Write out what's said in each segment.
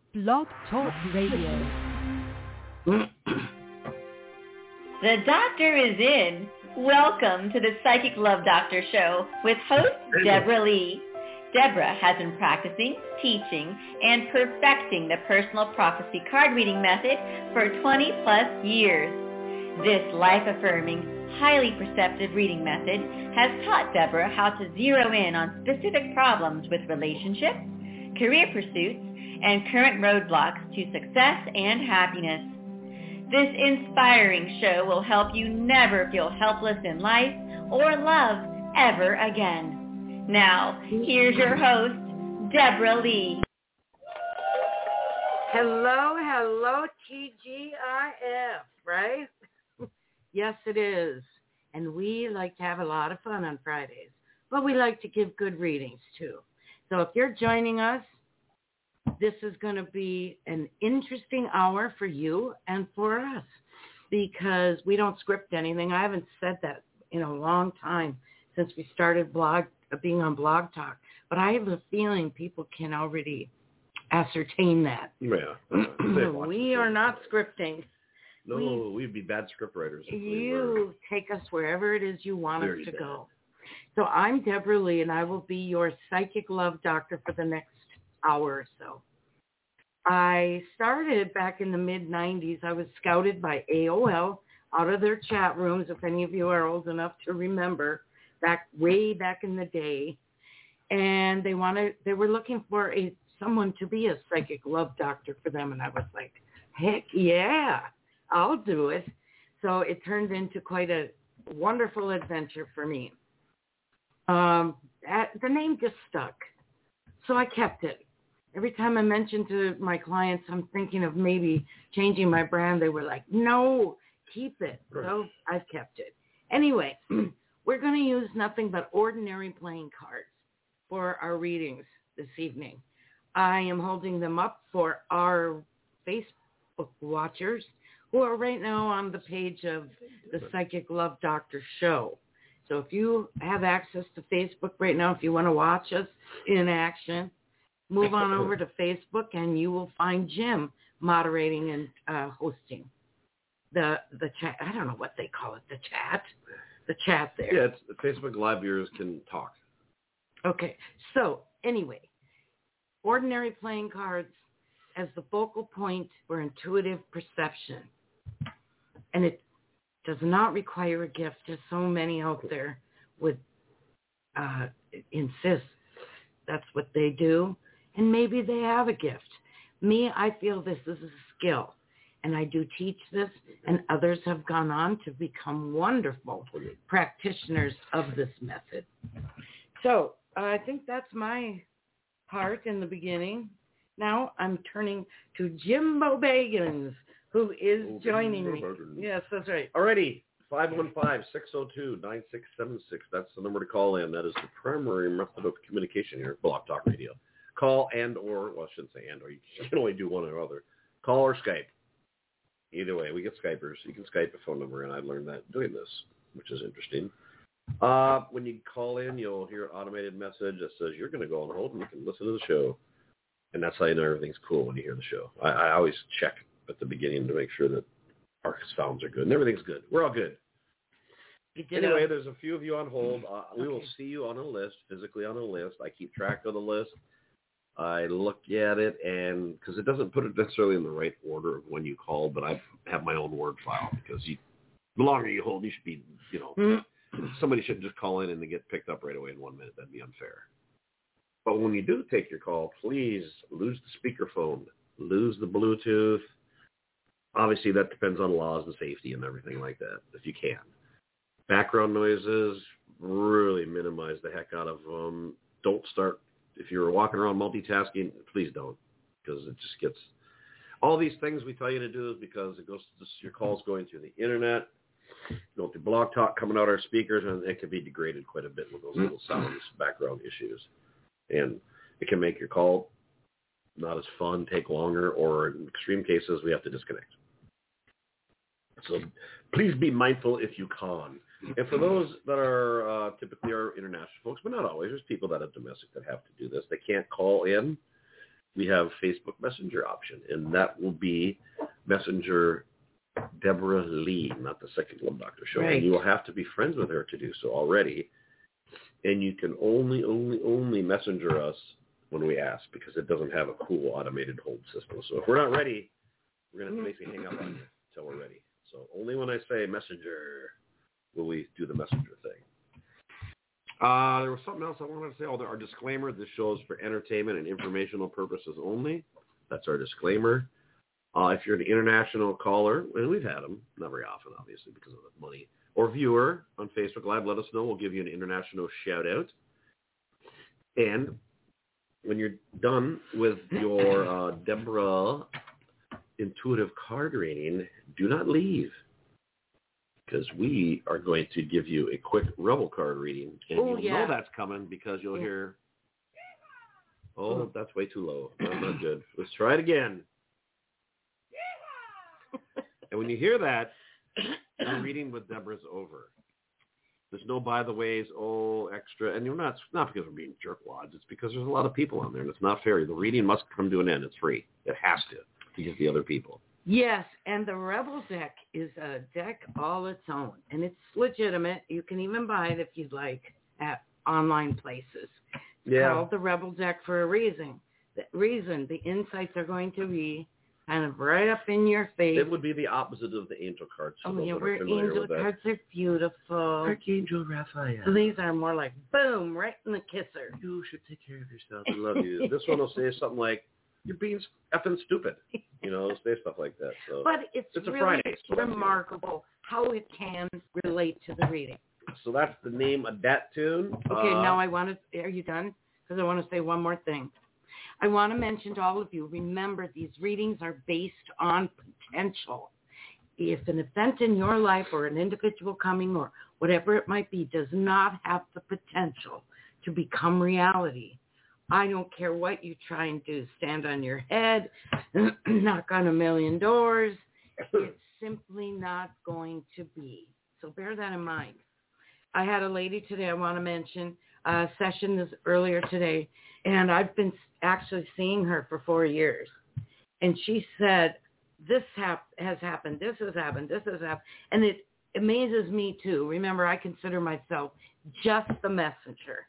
Blog Talk Radio. The doctor is in. Welcome to the Psychic Love Doctor Show with host Deborah Lee. Deborah has been practicing, teaching, and perfecting the personal prophecy card reading method for 20 plus years. This life-affirming, highly perceptive reading method has taught Deborah how to zero in on specific problems with relationships, career pursuits, and current roadblocks to success and happiness. This inspiring show will help you never feel helpless in life or love ever again. Now, here's your host, Deborah Lee. Hello, TGIF, right? Yes, it is. And we like to have a lot of fun on Fridays, but we like to give good readings, too. So if you're joining us, this is going to be an interesting hour for you and for us because we don't script anything. I haven't said that in a long time since we started being on Blog Talk, but I have a feeling people can already ascertain that. Yeah. We are not scripting. No, we'd be bad script writers. You take us wherever it is you want us to go. So I'm Deborah Lee, and I will be your psychic love doctor for the next hour or so. I started back in the mid-90s. I was scouted by AOL out of their chat rooms, if any of you are old enough to remember, way back in the day. And they were looking for someone to be a psychic love doctor for them. And I was like, heck yeah, I'll do it. So it turned into quite a wonderful adventure for me. The name just stuck. So I kept it. Every time I mentioned to my clients, I'm thinking of maybe changing my brand, they were like, no, keep it. So I've kept it. Anyway, we're going to use nothing but ordinary playing cards for our readings this evening. I am holding them up for our Facebook watchers who are right now on the page of the Psychic Love Doctor show. So if you have access to Facebook right now, if you want to watch us in action, move on over to Facebook and you will find Jim moderating and hosting the chat. I don't know what they call it, the chat there. Yeah, it's Facebook Live viewers can talk. Okay, so anyway, ordinary playing cards as the focal point for intuitive perception. And it does not require a gift, as so many out there would insist that's what they do. And maybe they have a gift. Me, I feel this is a skill. And I do teach this, and others have gone on to become wonderful practitioners of this method. So I think that's my part in the beginning. Now I'm turning to Jimbo Bagans, who is joining me. Yes, that's right. Alrighty, 515-602-9676. That's the number to call in. That is the primary method of communication here at Blog Talk Radio. Call I shouldn't say and or. You can only do one or other. Call or Skype. Either way, we get Skypers. You can Skype a phone number, and I learned that doing this, which is interesting. When you call in, you'll hear an automated message that says you're going to go on hold and you can listen to the show. And that's how you know everything's cool when you hear the show. I always check at the beginning to make sure that our sounds are good. And everything's good. We're all good. Anyway, there's a few of you on hold. We will see you on a list, physically on a list. I keep track of the list. I look at it, and because it doesn't put it necessarily in the right order of when you call, but I have my own word file because the longer you hold, you should be, somebody shouldn't just call in and they get picked up right away in 1 minute. That'd be unfair. But when you do take your call, please lose the speakerphone, lose the Bluetooth. Obviously, that depends on laws and safety and everything like that, if you can. Background noises, really minimize the heck out of them. Don't start. If you're walking around multitasking, please don't, because it just gets all these things we tell you to do is because it goes your calls going through the internet, going through Blog Talk, coming out our speakers, and it can be degraded quite a bit with those little sounds, background issues, and it can make your call not as fun, take longer, or in extreme cases, we have to disconnect. So please be mindful if you can. And for those that are typically are international folks, but not always, there's people that are domestic that have to do this. They can't call in. we have Facebook Messenger option, and that will be Messenger Deborah Lee, not the Psychic Love Doctor Show. Right. And you will have to be friends with her to do so already. And you can only messenger us when we ask, because it doesn't have a cool automated hold system. So if we're not ready, we're going to basically hang up on you until we're ready. So only when I say messenger will we do the messenger thing. There was something else I wanted to say. Our disclaimer, this show is for entertainment and informational purposes only. That's our disclaimer. If you're an international caller, and we've had them, not very often, obviously, because of the money, or viewer on Facebook Live, let us know. We'll give you an international shout-out. And when you're done with your Deborah intuitive card reading, do not leave, because we are going to give you a quick Rebel card reading. And you'll know that's coming because you'll hear, that's way too low. That's not good. Let's try it again. And when you hear that, the reading with Deborah's over. There's no by the ways, extra. And it's not because we're being jerkwads. It's because there's a lot of people on there, and it's not fair. The reading must come to an end. It's free. It has to get the other people. Yes, and the Rebel deck is a deck all its own, and it's legitimate. You can even buy it if you'd like at online places. It's called the Rebel deck for a reason. The insights are going to be kind of right up in your face. It would be the opposite of the angel cards. Angel cards are beautiful. Archangel Raphael. So these are more like, boom, right in the kisser. You should take care of yourself. I love you. This one will say something like, you're being effing stupid. It'll say stuff like that. So but it's a really Friday, remarkable how it can relate to the reading. So that's the name of that tune. Okay, now are you done? Because I want to say one more thing. I want to mention to all of you, remember, these readings are based on potential. If an event in your life or an individual coming or whatever it might be does not have the potential to become reality, I don't care what you try and do. Stand on your head, knock on a million doors. It's simply not going to be. So bear that in mind. I had a lady today I want to mention, a session earlier today, and I've been actually seeing her for 4 years. And she said, this has happened, this has happened, this has happened. And it amazes me too. Remember, I consider myself just the messenger.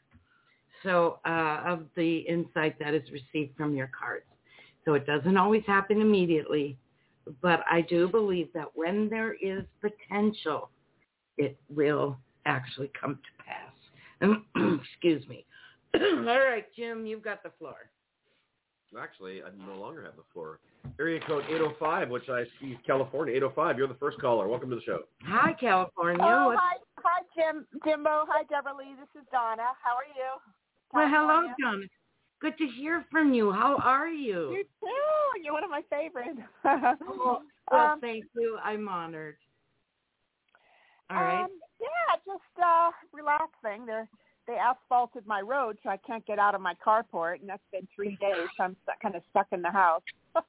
So of the insight that is received from your cards. So it doesn't always happen immediately, but I do believe that when there is potential, it will actually come to pass. Excuse me. All right, Jim, you've got the floor. Actually, I no longer have the floor. Area code 805, which I see California, 805. You're the first caller. Welcome to the show. Hi, California. Oh, hi, Jimbo. Hi, Deborah Lee. This is Donna. How are you? Well, hello, Donna. Good to hear from you. How are you? You too. You're one of my favorites. Well, thank you. I'm honored. All right. Yeah, just relaxing. They asphalted my road, so I can't get out of my carport, and that's been 3 days. So I'm kind of stuck in the house.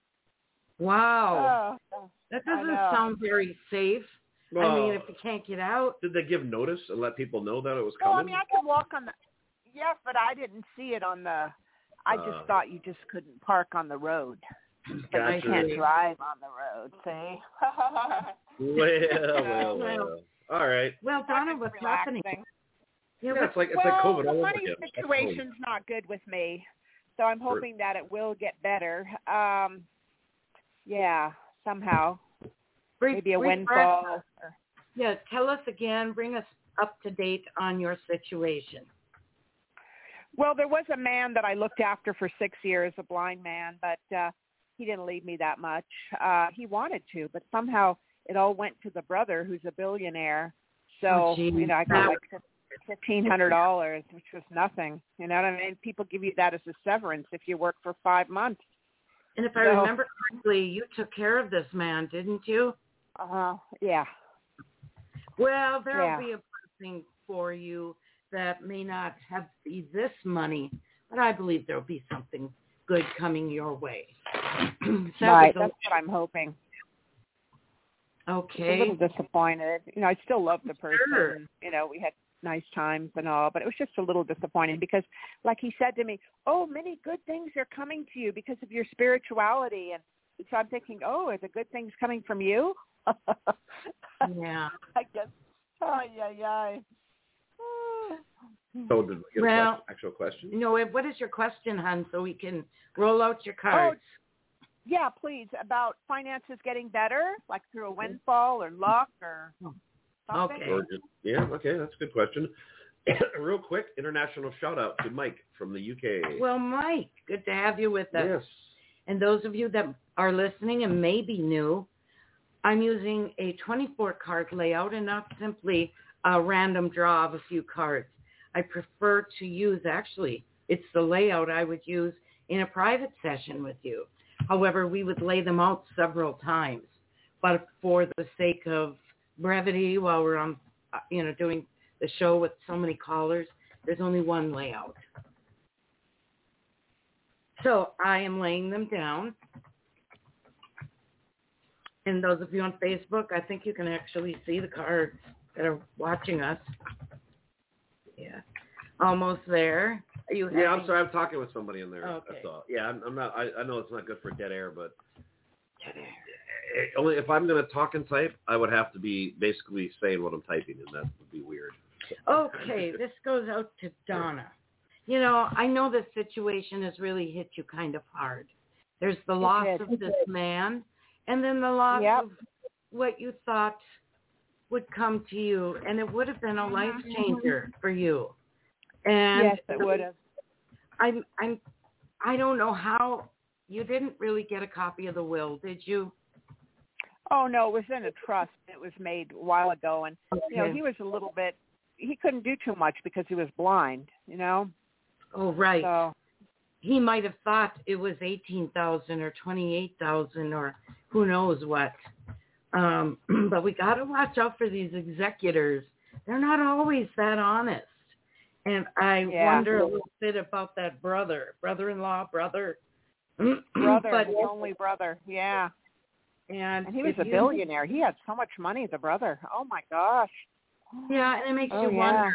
Wow. That doesn't sound very safe. Well, I mean, if you can't get out. Did they give notice and let people know that it was coming? Well, I mean, I can walk on the... Yes, but I didn't see it on the... I just thought you just couldn't park on the road. But you can't drive on the road, see? Well. All right. Well, Donna, what's happening? Yeah, it's like COVID all over again. The money situation's not good with me, so I'm hoping that it will get better. Yeah, somehow. Maybe a windfall. Yeah, tell us again. Bring us up to date on your situation. Well, there was a man that I looked after for 6 years, a blind man, but he didn't leave me that much. He wanted to, but somehow it all went to the brother, who's a billionaire. So, I got like $1,500, which was nothing. You know what I mean? People give you that as a severance if you work for 5 months. And if I remember correctly, you took care of this man, didn't you? Yeah. Well, there will be a blessing for you that may not have be this money, but I believe there will be something good coming your way. Right, that's what I'm hoping. Okay. I'm a little disappointed. I still love the person. Sure. We had nice times and all, but it was just a little disappointing because, like he said to me, oh, many good things are coming to you because of your spirituality. And so I'm thinking, oh, are the good things coming from you? Yeah. I guess. Ay. So did we get an actual question? No, what is your question, hon, so we can roll out your cards? Oh, yeah, please, about finances getting better, like through a windfall or luck or something. Okay. Or just, okay, that's a good question. Real quick, international shout-out to Mike from the UK. Well, Mike, good to have you with us. Yes. And those of you that are listening and may be new, I'm using a 24-card layout and not simply a random draw of a few cards. I prefer to use, actually, it's the layout I would use in a private session with you. However, we would lay them out several times. But for the sake of brevity, while we're on, doing the show with so many callers, there's only one layout. So I am laying them down. And those of you on Facebook, I think you can actually see the cards that are watching us. Yeah. Almost there. Are you Yeah, I'm sorry. I'm talking with somebody in there. Okay. That's all. Yeah, I'm not. I know it's not good for dead air, but only if I'm going to talk and type, I would have to be basically saying what I'm typing, and that would be weird. Okay, this goes out to Donna. I know this situation has really hit you kind of hard. There's the loss of this man, and then the loss of what you thought would come to you, and it would have been a life changer for you. And yes, it would have. I don't know how you didn't really get a copy of the will, did you? Oh no, it was in a trust. It was made a while ago, and he was a little bit. He couldn't do too much because he was blind. Oh right. So he might have thought it was 18,000 or 28,000 or who knows what. But we got to watch out for these executors. They're not always that honest. And I wonder a little bit about that brother-in-law, brother. But his only brother, yeah. And he was a billionaire. He had so much money, the brother. Oh, my gosh. Yeah, and it makes you wonder,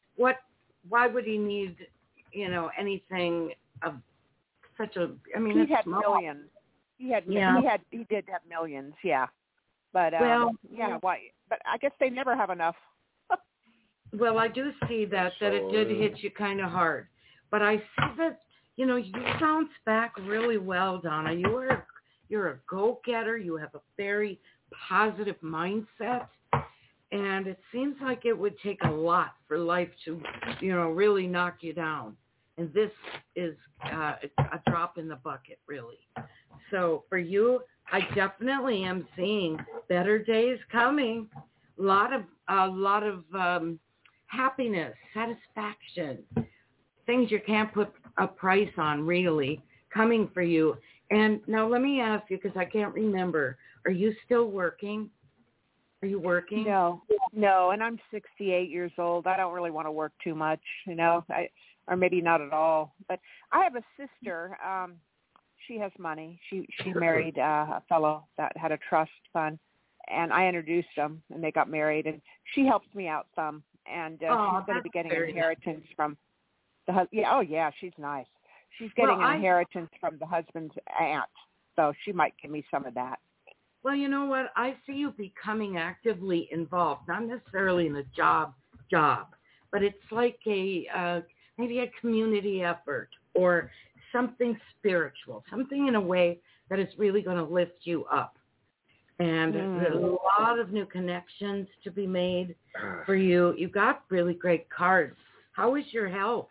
why would he need, anything of such a, he had millions. He did have millions, yeah. But, why? But I guess they never have enough. Well, I do see that it did hit you kind of hard. But I see that, you bounce back really well, Donna. You're a go-getter. You have a very positive mindset. And it seems like it would take a lot for life to, really knock you down. And this is a drop in the bucket, really. So for you, I definitely am seeing better days coming. A lot of happiness, satisfaction, things you can't put a price on, really, coming for you. And now let me ask you, because I can't remember, are you still working? Are you working? No, and I'm 68 years old. I don't really want to work too much, or maybe not at all. But I have a sister. She has money. She married a fellow that had a trust fund, and I introduced them, and they got married. And she helps me out some, and she's going to be getting an inheritance from the husband. Yeah, oh yeah, she's nice. She's getting an inheritance from the husband's aunt, so she might give me some of that. Well, you know what? I see you becoming actively involved, not necessarily in a job, but it's like maybe a community effort or something spiritual, something in a way that is really going to lift you up. And there's a lot of new connections to be made for you. You got really great cards. How is your health?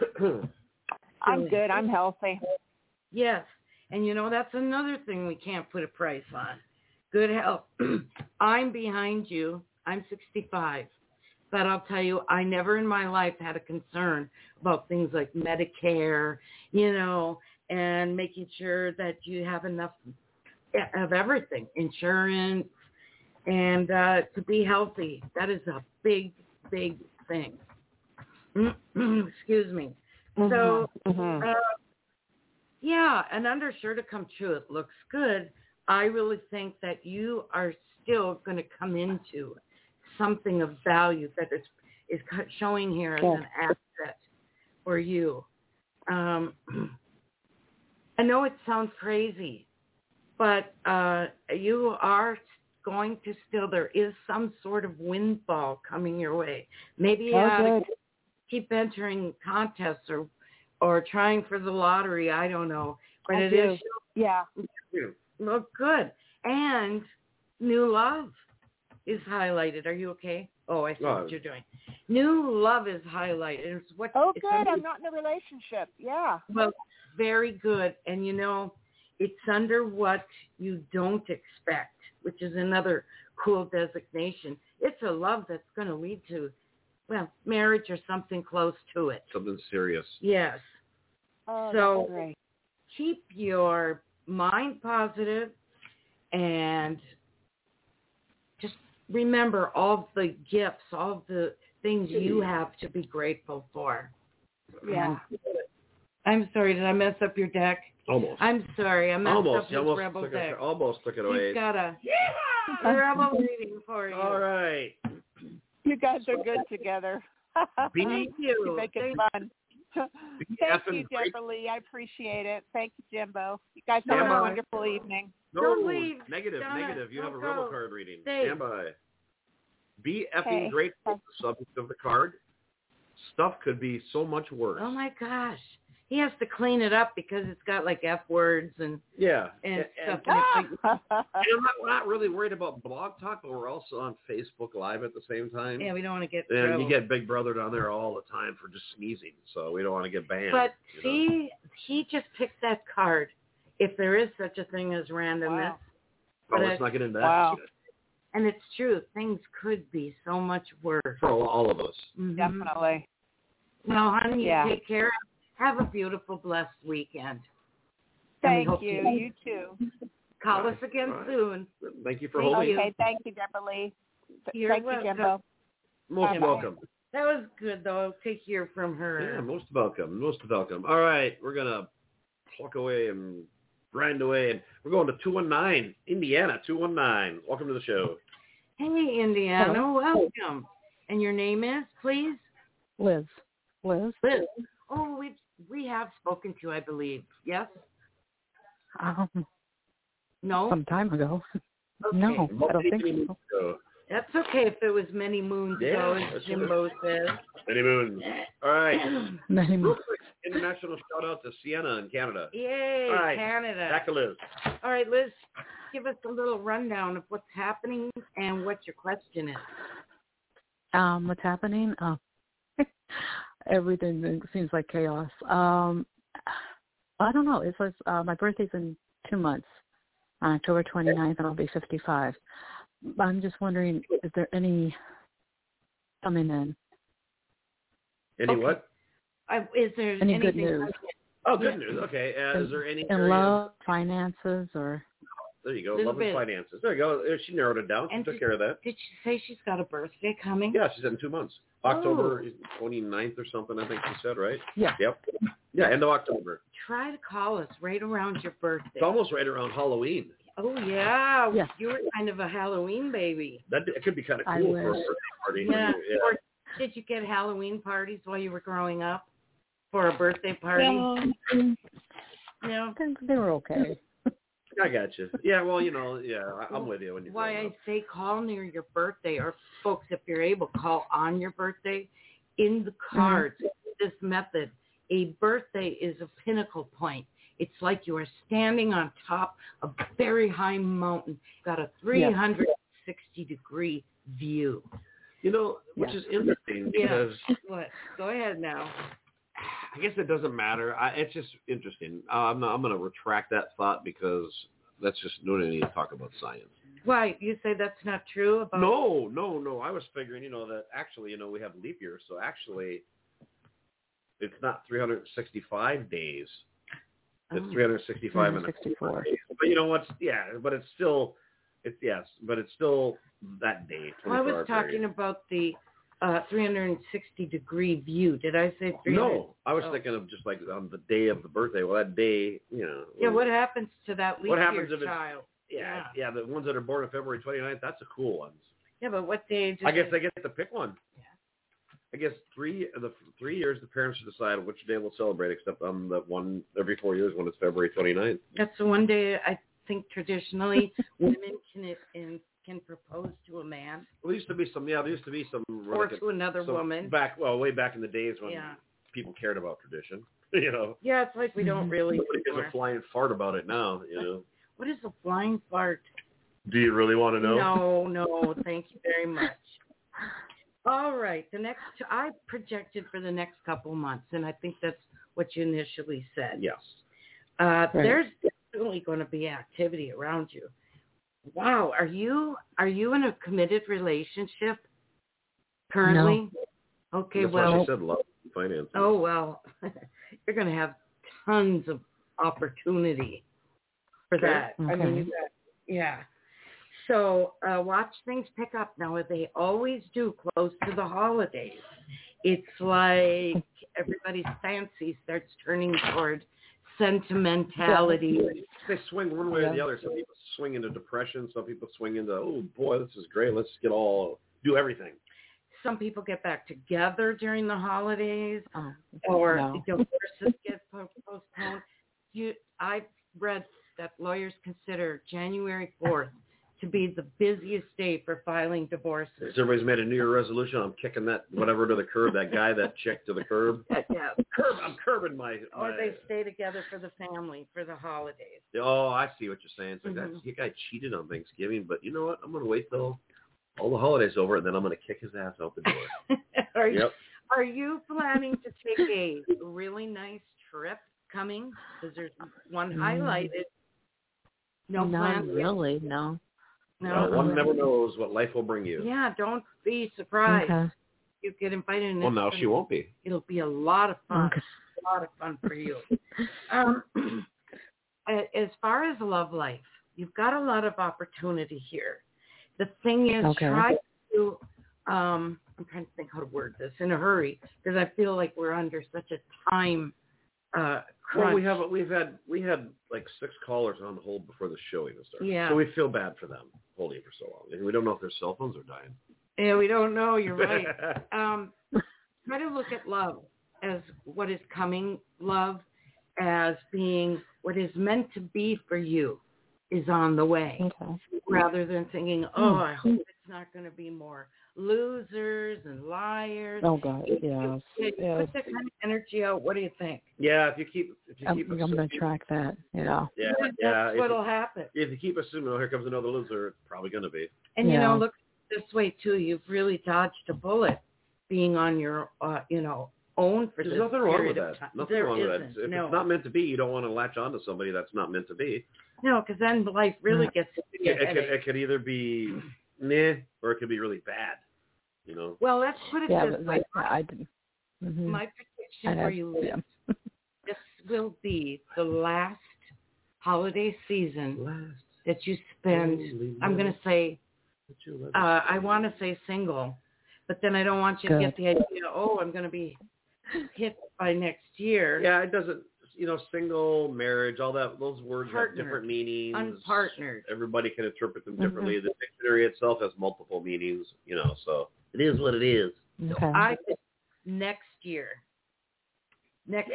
I'm good. I'm healthy. Yes. And that's another thing we can't put a price on. Good health. I'm behind you. I'm 65. But I'll tell you, I never in my life had a concern about things like Medicare, and making sure that you have enough of everything, insurance, and to be healthy. That is a big, big thing. Excuse me. So, an undershirt to come true. It looks good. I really think that you are still going to come into something of value that is showing here as an asset for you. I know it sounds crazy, but you are going to there is some sort of windfall coming your way. Maybe you ought to keep entering contests or trying for the lottery. I don't know. But it is. Yeah. Well, good. And new love is highlighted. Are you okay? Oh, I see what you're doing. New love is highlighted. It's what, good. I'm not in a relationship. Yeah. Well, very good. And, it's under what you don't expect, which is another cool designation. It's a love that's going to lead to, marriage or something close to it. Something serious. Yes. Oh, so that's great. Keep your mind positive and just remember all the gifts, all the things you have to be grateful for. Yeah. I'm sorry, did I mess up your deck? Almost. I'm sorry, I messed up his rebel deck. Almost took it away. He's got a rebel reading for you. All right. You guys are good together. Thank you. You make it fun. Thank you, Deborah Lee. I appreciate it. Thank you, Jimbo. You guys have a wonderful evening. Don't leave. Negative. You have a rebel card reading. Stay. Stand by. Be effing grateful. The subject of the card. Stuff could be so much worse. Oh my gosh. He has to clean it up because it's got like F words and stuff. And we're not really worried about Blog Talk, but we're also on Facebook Live at the same time. Yeah, we don't want to get And you get Big Brother down there all the time for just sneezing, so we don't want to get banned. But see, he just picked that card. If there is such a thing as randomness. Wow. Let's not get into that. Wow. And it's true. Things could be so much worse. For all of us. Mm-hmm. Definitely. Well, honey, you take care. Have a beautiful, blessed weekend. Thank you. You too. Call us again soon. Thank you for holding. Okay, thank you, Deborah Lee. You're Thank you, Jimbo. Most welcome. That was good, though, to hear from her. Yeah, most welcome. Most welcome. All right, we're going to pluck away and grind away, and we're going to 219, Indiana, 219. Welcome to the show. Hey, Indiana. Hello. Welcome. And your name is, please? Liz. Liz. Oh, we have spoken to, I believe. Yes? No? Some time ago. Okay. No, I don't think so. That's okay if it was many moons ago, as Jimbo says. Many moons. All right. Many moons. International shout out to Sienna in Canada. Yay, all right. Canada. Back to Liz. All right, Liz, give us a little rundown of what's happening and what your question is. What's happening? Everything seems like chaos. I don't know. It was my birthday's in 2 months, on October 29th, and I'll be 55. I'm just wondering, is there any coming in? Any what? Is there any good news? Oh, good news. Okay. Is there any in love, finances, or? There you go. Love and finances. There you go. She narrowed it down. She took care of that. Did she say she's got a birthday coming? Yeah, she's in 2 months. October 29th or something, I think she said, right? Yeah. Yep. Yeah, end of October. Try to call us right around your birthday. It's almost right around Halloween. Oh, yeah. Yes. You were kind of a Halloween baby. It could be kind of cool for a birthday party. Yeah. Or did you get Halloween parties while you were growing up for a birthday party? No. They were okay. I got you. Yeah, well, I'm with you when you're why I say call near your birthday, or folks, if you're able, call on your birthday. In the cards, this method, a birthday is a pinnacle point. It's like you are standing on top of a very high mountain, got a 360-degree view. Which is interesting because... What? Go ahead now. I guess it doesn't matter. It's just interesting. I'm going to retract that thought because that's just no need to talk about science. Why? You say that's not true? About... No. I was figuring, that actually, we have leap years. So actually, it's not 365 days. It's 365 and 64. But you know what? Yeah, but it's still that day. Well, I was talking about the 360-degree view. Did I say 300? No, I was thinking of just like on the day of the birthday. Well, that day, Yeah, what happens to that leap year child? Yeah, the ones that are born on February 29th, that's the cool ones. Yeah, but what day? I guess they get to pick one. I guess 3 years the parents should decide which day we'll celebrate, except on the one every 4 years when it's February 29th. That's the one day I think traditionally women can propose to a man. Well, there used to be some. Yeah, there used to be some. Or to another woman. Way back in the days when people cared about tradition. You know. Yeah, it's like we don't really. Nobody gives a flying fart about it now. You know. What is a flying fart? Do you really want to know? No. Thank you very much. All right. I projected for the next couple months, and I think that's what you initially said. Yes. Right. There's definitely going to be activity around you. Wow. Are you in a committed relationship currently? No. Okay. That's well. why she said love and finance. Oh well, you're going to have tons of opportunity for that. Okay. I mean, yeah. So watch things pick up now. They always do close to the holidays. It's like everybody's fancy starts turning toward sentimentality. They swing one way or the other. Some people swing into depression. Some people swing into, oh boy, this is great. Let's do everything. Some people get back together during the holidays, or divorces get postponed. I've read that lawyers consider January 4th to be the busiest day for filing divorces. Everybody's made a New Year resolution. I'm kicking that whatever to the curb, that guy, that chick to the curb. Yeah. I'm curbing my... Or they stay together for the family, for the holidays. Oh, I see what you're saying. It's like that guy cheated on Thanksgiving, but you know what? I'm going to wait till all the holidays over, and then I'm going to kick his ass out the door. Are you planning to take a really nice trip coming? Because there's one highlighted. No plans? Not really, no. No. One never knows what life will bring you. Yeah, don't be surprised. Okay. You get invited. Well, no, she won't be. It'll be a lot of fun. Okay. A lot of fun for you. As far as love life, you've got a lot of opportunity here. The thing is, try to, I'm trying to think how to word this in a hurry, because I feel like we're under such a time crunch. Well, we had like 6 callers on the hold before the show even started. Yeah. So we feel bad for them holding for so long. And we don't know if their cell phones are dying. Yeah, we don't know. You're right. Try to look at love as what is coming, love as being what is meant to be for you is on the way, rather than thinking, I hope it's not going to be more losers and liars. Oh God, yes. Put that kind of energy out. What do you think? Yeah, if you keep I'm going to track that. Yeah. That's what'll happen. If you keep assuming, here comes another loser, it's probably going to be. And look this way too. You've really dodged a bullet, being on your own for There's this nothing wrong period with of that. time. Nothing wrong with that. If it's not meant to be, you don't want to latch on to somebody that's not meant to be. No, because then life really gets to be it could either be meh or it could be really bad. You know. Well, let's put it this way. My prediction for you, Liz, this will be the last holiday season that you spend. I'm going to say, I want to say single, but then I don't want you to get the idea. I'm going to be hit by next year. Yeah, it doesn't. Single, marriage, all that. Those words have different meanings. Unpartnered. Everybody can interpret them differently. The dictionary itself has multiple meanings. So it is what it is. So I think next year, next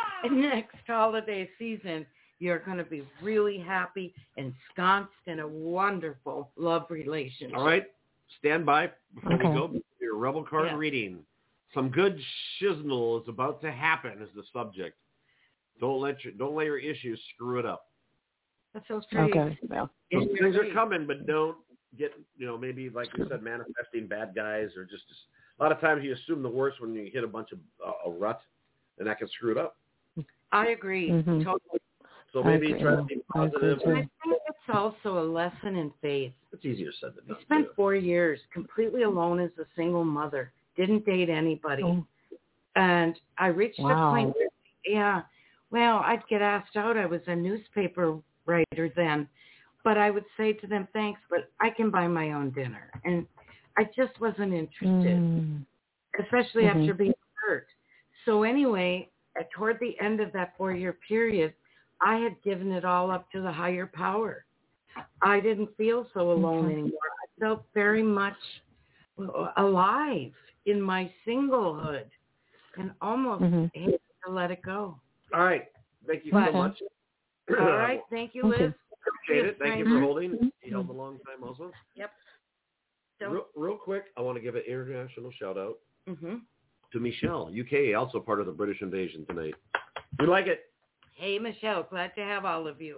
holiday season, you're going to be really happy, ensconced in a wonderful love relationship. All right, stand by before we go. Your Rebel card reading. Some good shiznle is about to happen is the subject. Don't let your issues screw it up. That sounds pretty. Okay. Well, those things are coming, but don't get maybe like you said, manifesting bad guys or just a lot of times you assume the worst when you hit a bunch of a rut, and that can screw it up. I agree totally. So maybe try to be positive. I think it's also a lesson in faith. It's easier said than done. I spent 4 years completely alone as a single mother. Didn't date anybody, and I reached a point where, well, I'd get asked out. I was a newspaper writer then, but I would say to them, thanks, but I can buy my own dinner. And I just wasn't interested, especially after being hurt. So anyway, toward the end of that 4-year period, I had given it all up to the higher power. I didn't feel so alone anymore. I felt very much alive. in my singlehood and almost hate to let it go. All right. Thank you so much. All right. Thank you, Liz. Appreciate it. Thank you for holding. You held a long time also. Yep. So, real quick, I want to give an international shout out mm-hmm. to Michelle, UK, also part of the British invasion tonight. We like it. Hey, Michelle, glad to have all of you.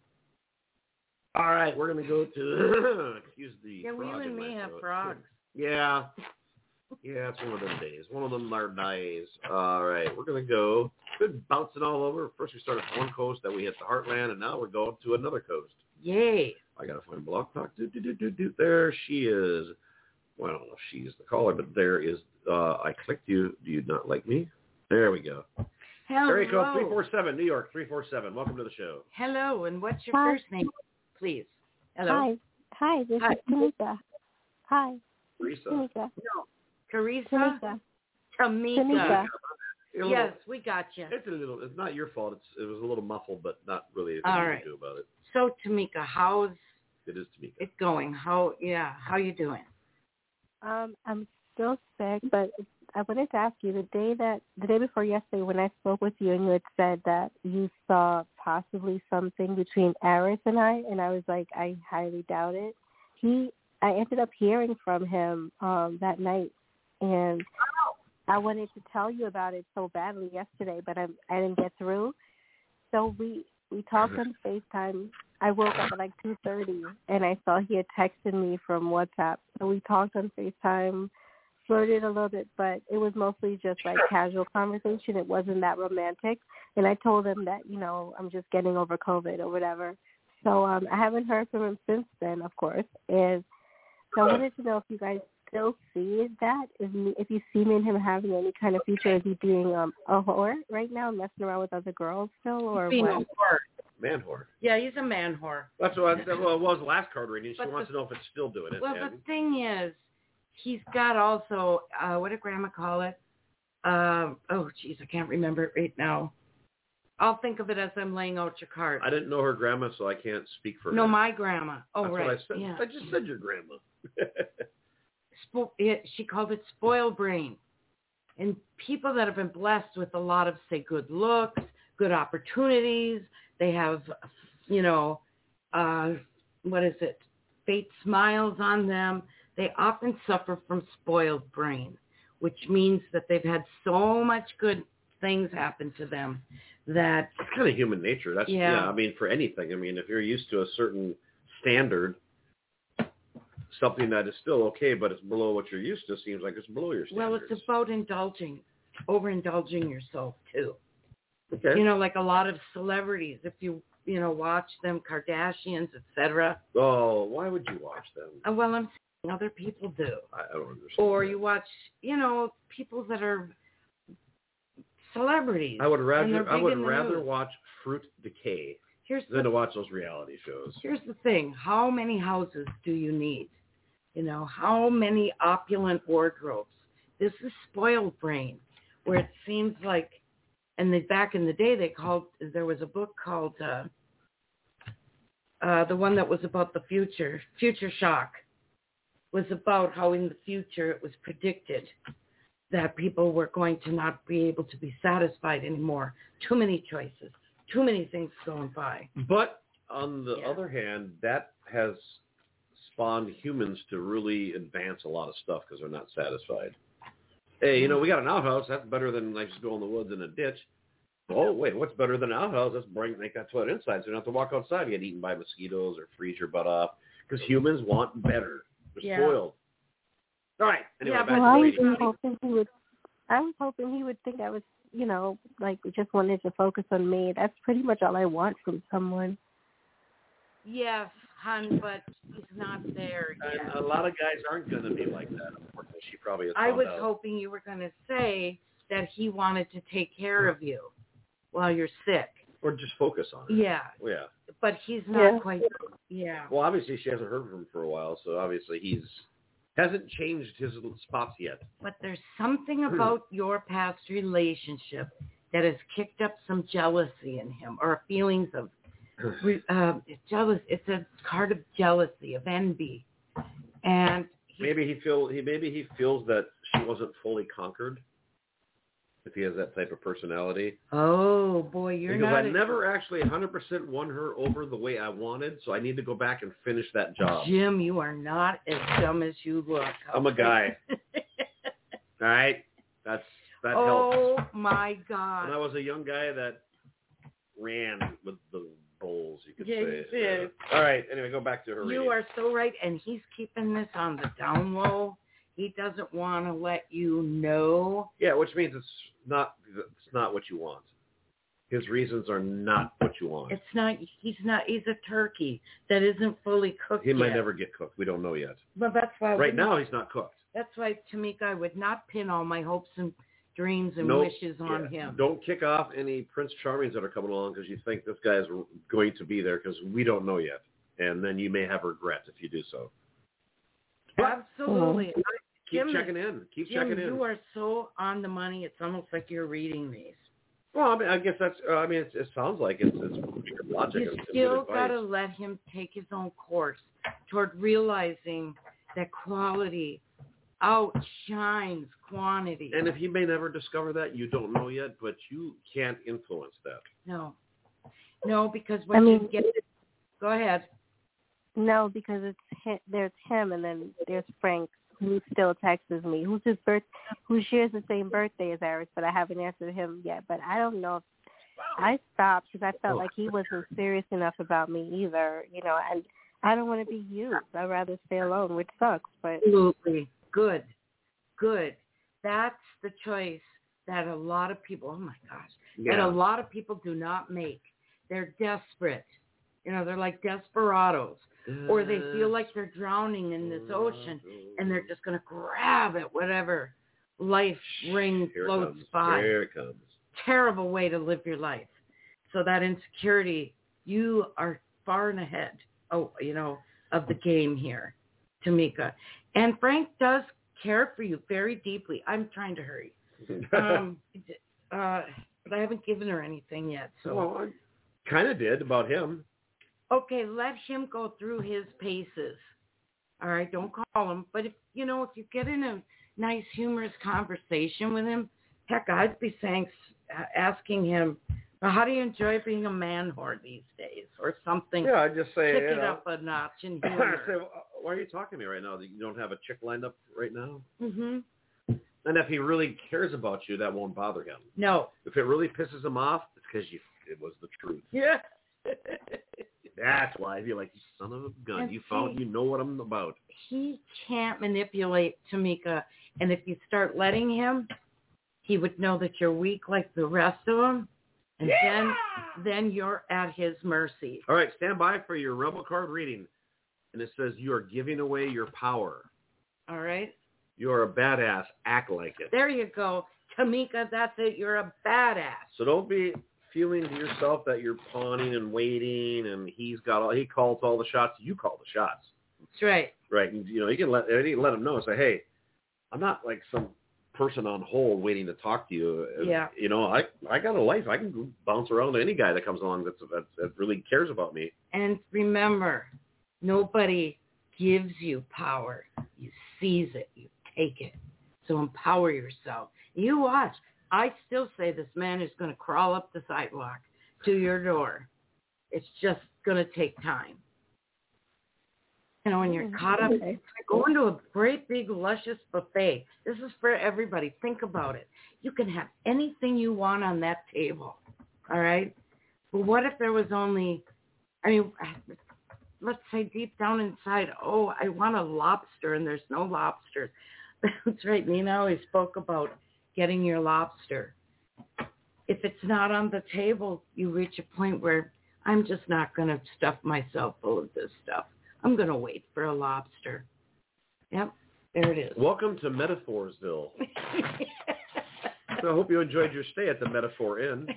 All right, we're going to go to, excuse the yeah, frog. Yeah, we and me have frogs. Yeah. Yeah, it's one of them days. One of them are days. All right, we're going to go. Been bouncing all over. First we started from one coast, then we hit the heartland, and now we're going to another coast. Yay. I got to find Blog Talk. There she is. Well, I don't know if she's the caller, but there is, I clicked you. Do you not like me? There we go. Hello. Area code 347, New York, 347. Welcome to the show. Hello, and what's your first name, please? Hello. Hi, this is Tamika. Hi. Teresa. Tamika. No. Teresa? Tamika. Yes, we got you. It's not your fault. It was a little muffled, but not really anything you can do about it. So, Tamika, how's it going? How you doing? I'm still sick, but I wanted to ask you the day before yesterday when I spoke with you and you had said that you saw possibly something between Aris and I was like, I highly doubt it. I ended up hearing from him that night, and I wanted to tell you about it so badly yesterday, but I didn't get through. So we talked on FaceTime. I woke up at like 2:30, and I saw he had texted me from WhatsApp. So we talked on FaceTime, flirted a little bit, but it was mostly just like casual conversation. It wasn't that romantic. And I told him that, I'm just getting over COVID or whatever. So I haven't heard from him since then, of course. And so I wanted to know if you guys still see that, if you see me and him having any kind of future. Is he being a whore right now, messing around with other girls still, or being what? a whore. Man whore. Yeah, he's a man whore. That's what it was last card reading. She wants to know if it's still doing it. Well, the thing is, he's got also, what did Grandma call it? I can't remember it right now. I'll think of it as I'm laying out your card. I didn't know her grandma, so I can't speak for her. No, my grandma. Oh, That's right. What I said. Yeah. I just said your grandma. She called it spoiled brain. And people that have been blessed with a lot of, say, good looks, good opportunities, they have, fate smiles on them. They often suffer from spoiled brain, which means that they've had so much good things happen to them that... It's kind of human nature. That's I mean, for anything. I mean, if you're used to a certain standard, something that is still okay, but it's below what you're used to, seems like it's below your standards. Well, it's about overindulging yourself, too. Okay. Like a lot of celebrities, if you watch them, Kardashians, etc. Oh, why would you watch them? Well, I'm saying other people do. I don't understand. Or you watch, people that are celebrities. I would rather watch fruit decay than to watch those reality shows. Here's the thing. How many houses do you need? How many opulent wardrobes? This is spoiled brain, where it seems like, and back in the day there was a book called, the one that was about the future shock, was about how in the future it was predicted that people were going to not be able to be satisfied anymore. Too many choices, too many things going by. But on the other hand, that has spawned humans to really advance a lot of stuff because they're not satisfied. Hey, we got an outhouse. That's better than just go in the woods in a ditch. Oh, wait, what's better than an outhouse? Let's make that toilet inside so you don't have to walk outside and get eaten by mosquitoes or freeze your butt off. Because humans want better. They're spoiled. All right. Anyway, back to the I was hoping he would think I was, just wanted to focus on me. That's pretty much all I want from someone. Yes, hon, but he's not there yet. And a lot of guys aren't going to be like that. Unfortunately, she probably has I was out. hoping you were going to say that he wanted to take care of you while you're sick. Or just focus on it. Yeah. Yeah. But he's not quite, Well, obviously she hasn't heard from him for a while, so obviously hasn't changed his spots yet. But there's something about your past relationship that has kicked up some jealousy in him, or feelings of jealous. It's a card of jealousy, of envy, and maybe he feels that wasn't fully conquered. If he has that type of personality. Oh, boy, you're because not... I never actually 100% won her over the way I wanted, so I need to go back and finish that job. Jim, you are not as dumb as you look. I'm a guy. All right? That helps. Oh, my God. And I was a young guy that ran with the bulls, you could say. You did. All right, anyway, go back to her You reading. are so right, and he's keeping this on the down low. He doesn't want to let you know. Yeah, which means it's not what you want. His reasons are not what you want. It's not. He's a turkey that isn't fully cooked He yet. might never get cooked. We don't know yet. But that's why. Right now, he's not cooked. That's why, Tamika, I would not pin all my hopes and dreams and wishes on him. Don't kick off any Prince Charmings that are coming along because you think this guy is going to be there, because we don't know yet. And then you may have regret if you do so. Absolutely. Keep checking in. Keep checking in. You are so on the money. It's almost like you're reading these. Well, I mean, I guess that's. It sounds like it's logic. You still got to let him take his own course toward realizing that quality outshines quantity. And if he may never discover that, you don't know yet, but you can't influence that. No, because when you get it, go ahead. No, because there's him, and then there's Frank, who still texts me, who shares the same birthday as Iris, but I haven't answered him yet. But I don't know if I stopped because I felt like he wasn't serious enough about me either, and I don't want to be used. I'd rather stay alone, which sucks. But absolutely. Good. That's the choice that a lot of people, oh my gosh, that a lot of people do not make. They're desperate. They're like desperados. Or they feel like they're drowning in this ocean, and they're just going to grab at whatever life ring floats by. Here it comes. Terrible way to live your life. So that insecurity, you are far and ahead, of the game here, Tamika. And Frank does care for you very deeply. I'm trying to hurry. But I haven't given her anything yet. So. Well, I kind of did about him. Okay, let him go through his paces. All right, don't call him. But if you get in a nice, humorous conversation with him, heck, I'd be asking him, well, how do you enjoy being a man whore these days, or something? Yeah, I'd just say, kick it up a notch in humor. I say, well, why are you talking to me right now? You don't have a chick lined up right now? Mm-hmm. And if he really cares about you, that won't bother him. No. If it really pisses him off, it's because it was the truth. Yeah. That's why I feel like, you son of a gun. And you know what I'm about. He can't manipulate Tamika, and if you start letting him, he would know that you're weak like the rest of them, and then you're at his mercy. All right, stand by for your Rebel card reading, and it says you are giving away your power. All right. You are a badass. Act like it. There you go, Tamika. That's it. You're a badass. So don't be feeling to yourself that you're pawning and waiting, and he calls all the shots. You call the shots. That's right. Right, and you can let him know. Say, hey, I'm not like some person on hold waiting to talk to you. Yeah. I got a life. I can bounce around to any guy that comes along that really cares about me. And remember, nobody gives you power. You seize it. You take it. So empower yourself. You watch. I still say this man is going to crawl up the sidewalk to your door. It's just going to take time. When you're caught up, going to a great big luscious buffet. This is for everybody. Think about it. You can have anything you want on that table. All right? But what if there was only, let's say deep down inside, I want a lobster and there's no lobster. That's right. Nina always spoke about getting your lobster. If it's not on the table, you reach a point where I'm just not going to stuff myself full of this stuff. I'm going to wait for a lobster. Yep, there it is. Welcome to Metaphorsville. So I hope you enjoyed your stay at the Metaphor Inn.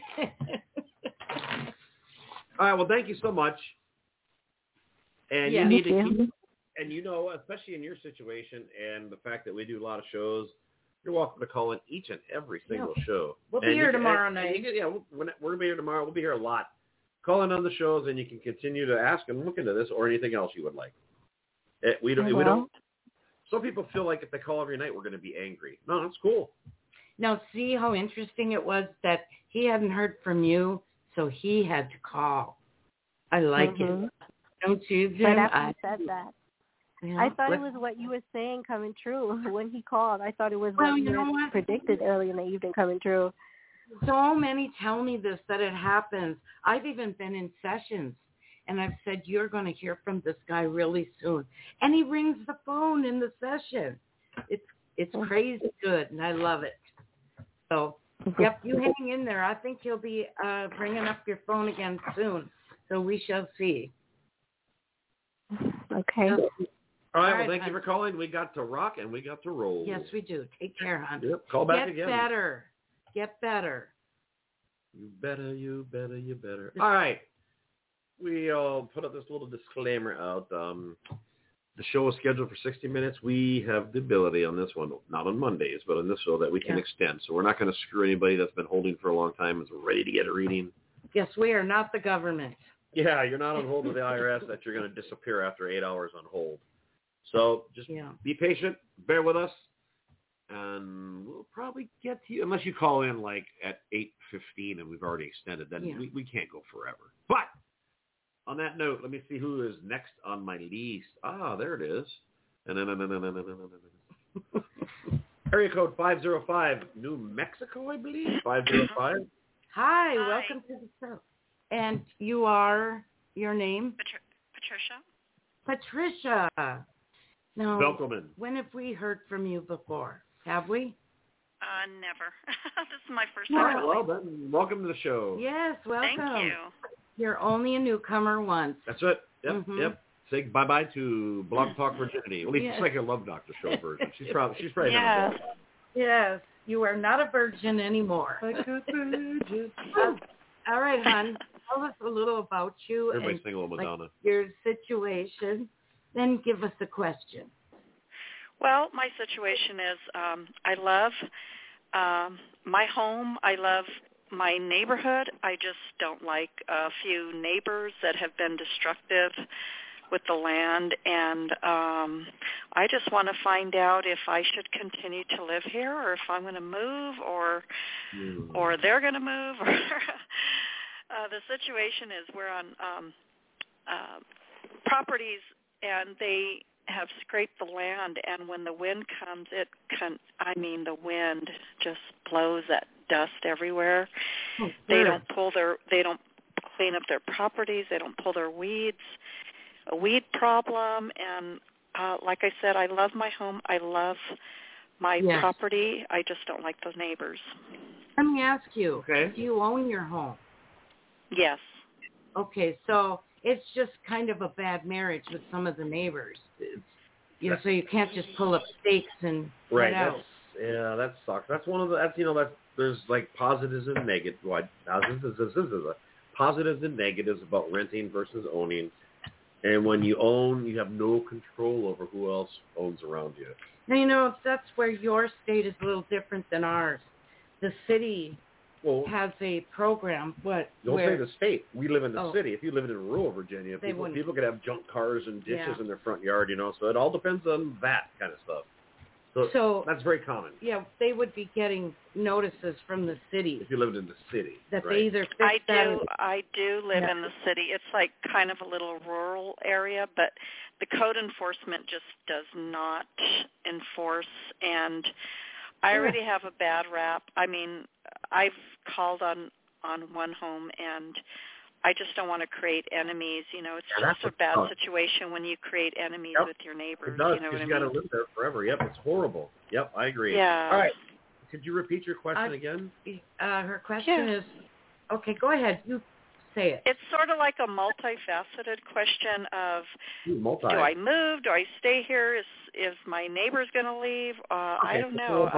All right, well, thank you so much. And you need to keep, and especially in your situation and the fact that we do a lot of shows, you're welcome to call in each and every single show. We'll be here tomorrow night. We're going to be here tomorrow. We'll be here a lot. Call in on the shows, and you can continue to ask and look into this or anything else you would like. We don't some people feel like if they call every night, we're going to be angry. No, that's cool. Now, see how interesting it was that he hadn't heard from you, so he had to call. I like it. Don't you, Jim? Right after you said that. Yeah, I thought it was what you were saying coming true when he called. I thought it was Well, what you you know had what? predicted early in the evening coming true. So many tell me this, that it happens. I've even been in sessions, and I've said, you're going to hear from this guy really soon. And he rings the phone in the session. It's crazy good, and I love it. So, yep, you hang in there. I think he'll be bringing up your phone again soon, so we shall see. Okay. All right, well, thank you for calling. We got to rock and we got to roll. Yes, we do. Take care, hon. Yep, call back again. Get better. You better. All right. We put up this little disclaimer out. The show is scheduled for 60 minutes. We have the ability on this one, not on Mondays, but on this show that we can extend. So we're not going to screw anybody that's been holding for a long time and is ready to get a reading. Yes, we are not the government. Yeah, you're not on hold with the IRS that you're going to disappear after 8 hours on hold. So just be patient, bear with us, and we'll probably get to you, unless you call in like at 8:15 and we've already extended, then we can't go forever. But on that note, let me see who is next on my list. Ah, there it is. Area code 505, New Mexico, I believe. 505. Hi, welcome to the show. And you are, your name? Patricia. Now, Welcome. when have we heard from you before? Have we? Never. This is my first All time. right, well, then, welcome to the show. Yes, welcome. Thank you. You're only a newcomer once. That's it. Yep. Say bye-bye to Blog Talk Virginity. At least it's like a Love Doctor show version. She's probably not a Yes, you are not a virgin anymore. Like a virgin. All right, hon. Tell us a little about you. Everybody sing a little Madonna. Like, your situation. Then give us a question. Well, my situation is I love my home. I love my neighborhood. I just don't like a few neighbors that have been destructive with the land, and I just want to find out if I should continue to live here or if I'm going to move or they're going to move. The situation is we're on properties, and they have scraped the land, and when the wind comes, the wind just blows that dust everywhere. They don't clean up their properties. They don't pull their weeds. A weed problem, and like I said, I love my home. I love my property. I just don't like those neighbors. Let me ask you, do you own your home? Yes. Okay, so it's just kind of a bad marriage with some of the neighbors. So you can't just pull up stakes and get out. That sucks. That's one of the, there's like positives and negatives. Positives and negatives about renting versus owning. And when you own, you have no control over who else owns around you. Now, that's where your state is a little different than ours. The city has a program. Don't say the state. We live in the city. If you live in rural Virginia, people could have junk cars and ditches in their front yard, so it all depends on that kind of stuff. So that's very common. Yeah, they would be getting notices from the city. If you lived in the city. That they either fix I do live in the city. It's like kind of a little rural area, but the code enforcement just does not enforce, and I already have a bad rap. I mean, I've called on one home, and I just don't want to create enemies. It's just a bad situation when you create enemies with your neighbors. It does, you know what I mean? You got to live there forever. Yep, it's horrible. Yep, I agree. Yeah. All right. Could you repeat your question again? Her question is, okay, go ahead. You say it. It's sort of like a multifaceted question of, do I move? Do I stay here? Is my neighbors going to leave? I don't know.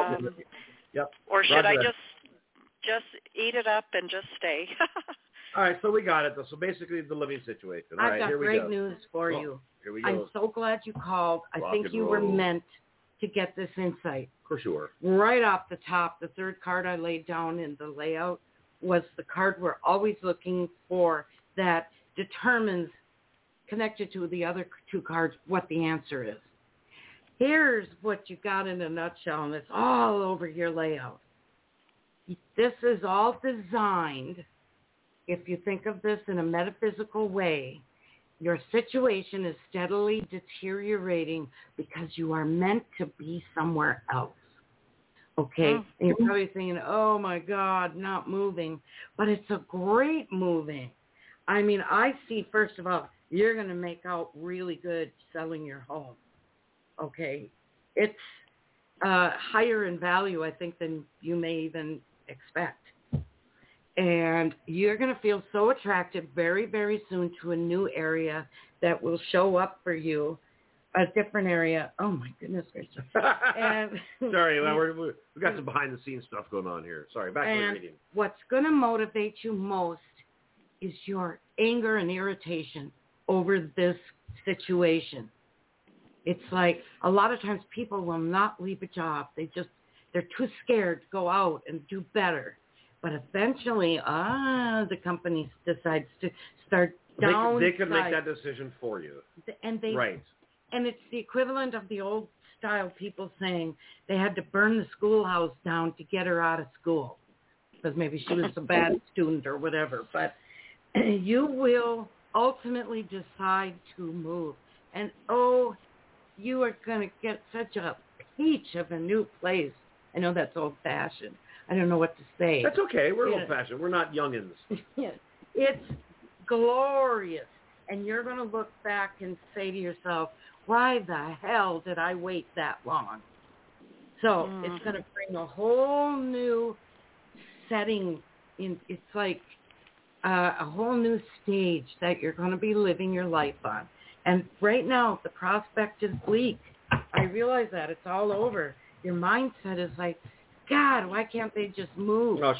Or should I just eat it up and just stay? All right, so we got it. So basically the living situation. All right, I've got great news for you. Here we go. I'm so glad you called. I think you were meant to get this insight. For sure. Right off the top, the third card I laid down in the layout was the card we're always looking for that determines, connected to the other two cards, what the answer is. Here's what you got in a nutshell, and it's all over your layout. This is all designed, if you think of this in a metaphysical way, your situation is steadily deteriorating because you are meant to be somewhere else. Okay? And you're probably thinking, oh my God, not moving. But it's a great moving. I mean, I see, first of all, you're going to make out really good selling your home. Okay? It's higher in value, I think, than you may even expect. And you're going to feel so attracted very, very soon to a new area that will show up for you, a different area. Oh, my goodness gracious. And, sorry, well, we got some behind-the-scenes stuff going on here. Sorry, back to the reading. What's going to motivate you most is your anger and irritation over this situation. It's like a lot of times people will not leave a job. They're too scared to go out and do better. But eventually, the company decides to start downsizing. They can make that decision for you. Right. And it's the equivalent of the old style people saying they had to burn the schoolhouse down to get her out of school because maybe she was a bad student or whatever. But you will ultimately decide to move. And, you are going to get such a peach of a new place. I know that's old-fashioned. I don't know what to say. That's okay. We're old-fashioned. We're not youngins. It's glorious. And you're going to look back and say to yourself, why the hell did I wait that long? So it's going to bring a whole new setting. It's like a whole new stage that you're going to be living your life on. And right now, the prospect is bleak. I realize that. It's all over. Your mindset is like, God, why can't they just move? No,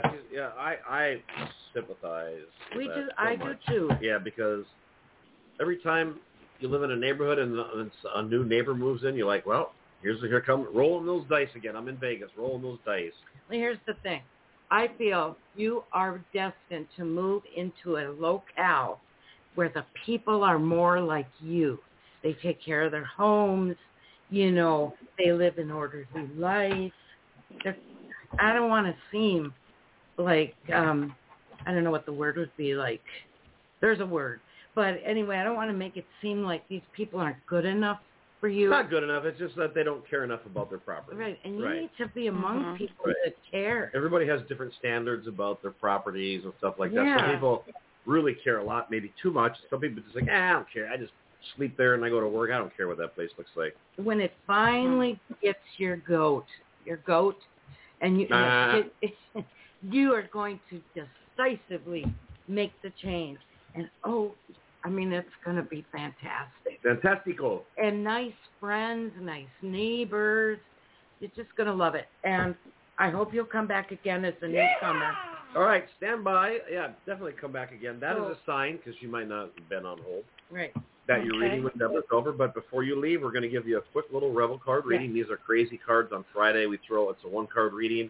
I sympathize. I do too. Yeah, because every time you live in a neighborhood and a new neighbor moves in, you're like, well, here come rolling those dice again. I'm in Vegas, rolling those dice. Well, here's the thing. I feel you are destined to move into a locale where the people are more like you. They take care of their homes. They live an orderly life. I don't want to seem like, I don't know what the word would be like. There's a word. But anyway, I don't want to make it seem like these people aren't good enough for you. It's not good enough. It's just that they don't care enough about their property. Right. And you need to be among people that care. Everybody has different standards about their properties and stuff like that. Yeah. Some people really care a lot, maybe too much. Some people just like, I don't care. I just sleep there and I go to work. I don't care what that place looks like. When it finally gets your goat, and you are going to decisively make the change. And, it's going to be fantastic. Fantastico. And nice friends, nice neighbors. You're just going to love it. And I hope you'll come back again as a newcomer. All right, stand by. Yeah, definitely come back again. That is a sign, because you might not have been on hold. Right. That your reading with Deborah's over. But before you leave, we're going to give you a quick little Rebel card reading. These are crazy cards on Friday. It's a one-card reading,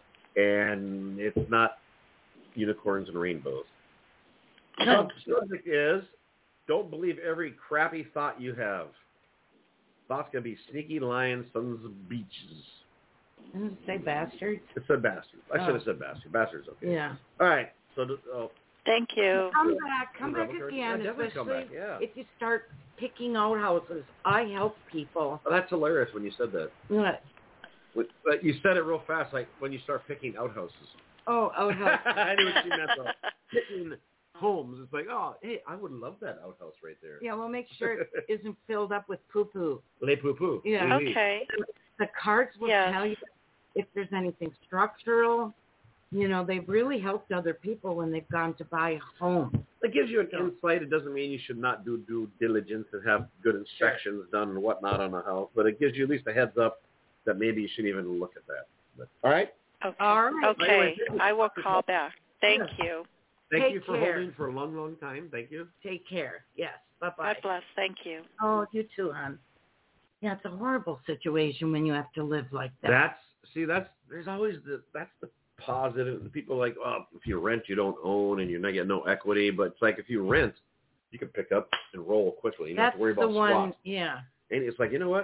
and it's not unicorns and rainbows. The subject is, don't believe every crappy thought you have. Thoughts can be sneaky, lying sons of beaches. Didn't it say bastards? It said bastards. I should have said bastard. Bastards, okay. Yeah. All right. So, thank you. Come back again, definitely come back. Yeah. If you start picking out houses. I help people. Oh, that's hilarious when you said that. What? But you said it real fast, like when you start picking outhouses. Oh, outhouses. I knew what you meant, though. Picking homes. It's like, oh, hey, I would love that outhouse right there. Yeah, well, make sure it isn't filled up with poo-poo. Les poo-poo. Yeah. Okay. The cards will tell you if there's anything structural. They've really helped other people when they've gone to buy a home. It gives you an insight. It doesn't mean you should not do due diligence and have good inspections done and whatnot on a house, but it gives you at least a heads up that maybe you shouldn't even look at that. But, all right? Okay. All right. Okay. Anyway, I will call back. Thank you. Thank you for holding for a long, long time. Thank you. Take care. Yes. Bye-bye. God bless. Thank you. Oh, you too, hon. Yeah, it's a horrible situation when you have to live like that. There's always that's the positive. The people are like, oh, if you rent, you don't own, and you're not getting no equity. But it's like if you rent, you can pick up and roll quickly. You don't have to worry about the one. squats. Yeah. And it's like, you know what?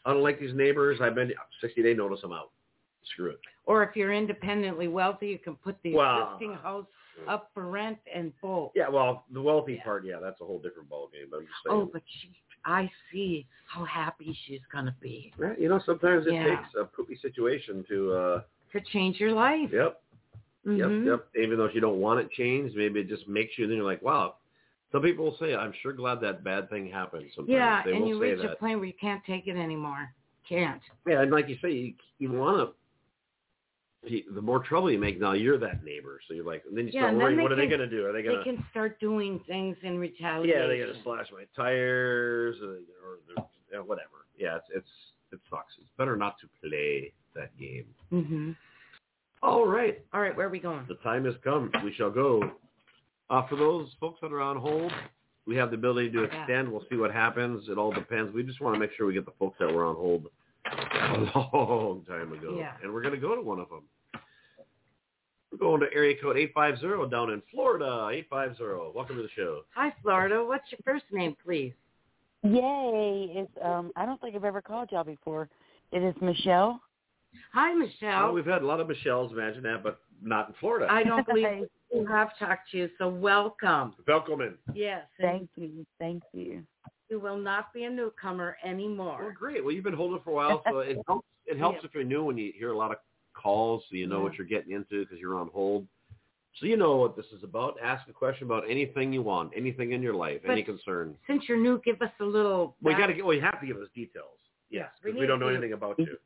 I don't like these neighbors. I've been 60-day notice. I'm out. Screw it. Or if you're independently wealthy, you can put the existing house up for rent and both. Yeah, well, the wealthy part, that's a whole different ballgame. I'm just saying. Oh, but I see how happy she's going to be. Right, sometimes it takes a poopy situation to change your life. Yep. Mm-hmm. Yep. Even though you don't want it changed, maybe it just makes you, then you're like, wow. Some people will say, I'm sure glad that bad thing happened. Sometimes they and will you say reach that. a point where you can't take it anymore. Can't. Yeah, and like you say, you want to. The more trouble you make, now you're that neighbor. So you're like, and then you start worrying, what are they going to do? Are they going to? They can start doing things in retaliation. Yeah, they're going to slash my tires or whatever. Yeah, it sucks. It's better not to play that game. Mm-hmm. All right, where are we going? The time has come. We shall go. For those folks that are on hold, we have the ability to extend. We'll see what happens. It all depends. We just want to make sure we get the folks that were on hold a long time ago. Yeah. And we're going to go to one of them. We're going to area code 850 down in Florida. 850. Welcome to the show. Hi, Florida. What's your first name, please? Yay. It's I don't think I've ever called y'all before. It is Michelle. Hi, Michelle. Well, we've had a lot of Michelles, imagine that, but not in Florida. I don't believe we have talked to you, so welcome. Welcome. Yes. Thank you. You will not be a newcomer anymore. Well, great. Well, you've been holding for a while, so it helps if you're new when you hear a lot of calls, so you know what you're getting into because you're on hold. So you know what this is about. Ask a question about anything you want, anything in your life, any concern. Since you're new, give us a little. You have to give us details. Yes, because we don't know anything about you.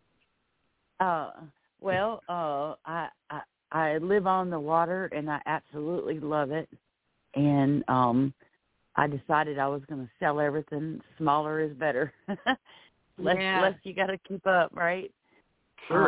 I live on the water and I absolutely love it. And I decided I was going to sell everything. Smaller is better. Less you got to keep up, right? Sure,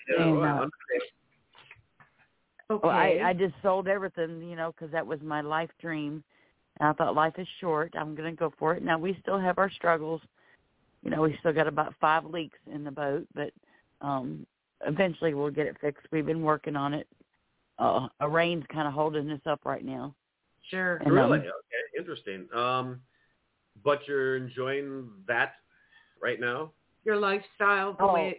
Well, I just sold everything, because that was my life dream. And I thought life is short. I'm going to go for it. Now, we still have our struggles. We still got about 5 leaks in the boat, but eventually we'll get it fixed. We've been working on it. A rain's kind of holding us up right now. Sure. And, really? Okay, interesting. But you're enjoying that right now? Your lifestyle, the way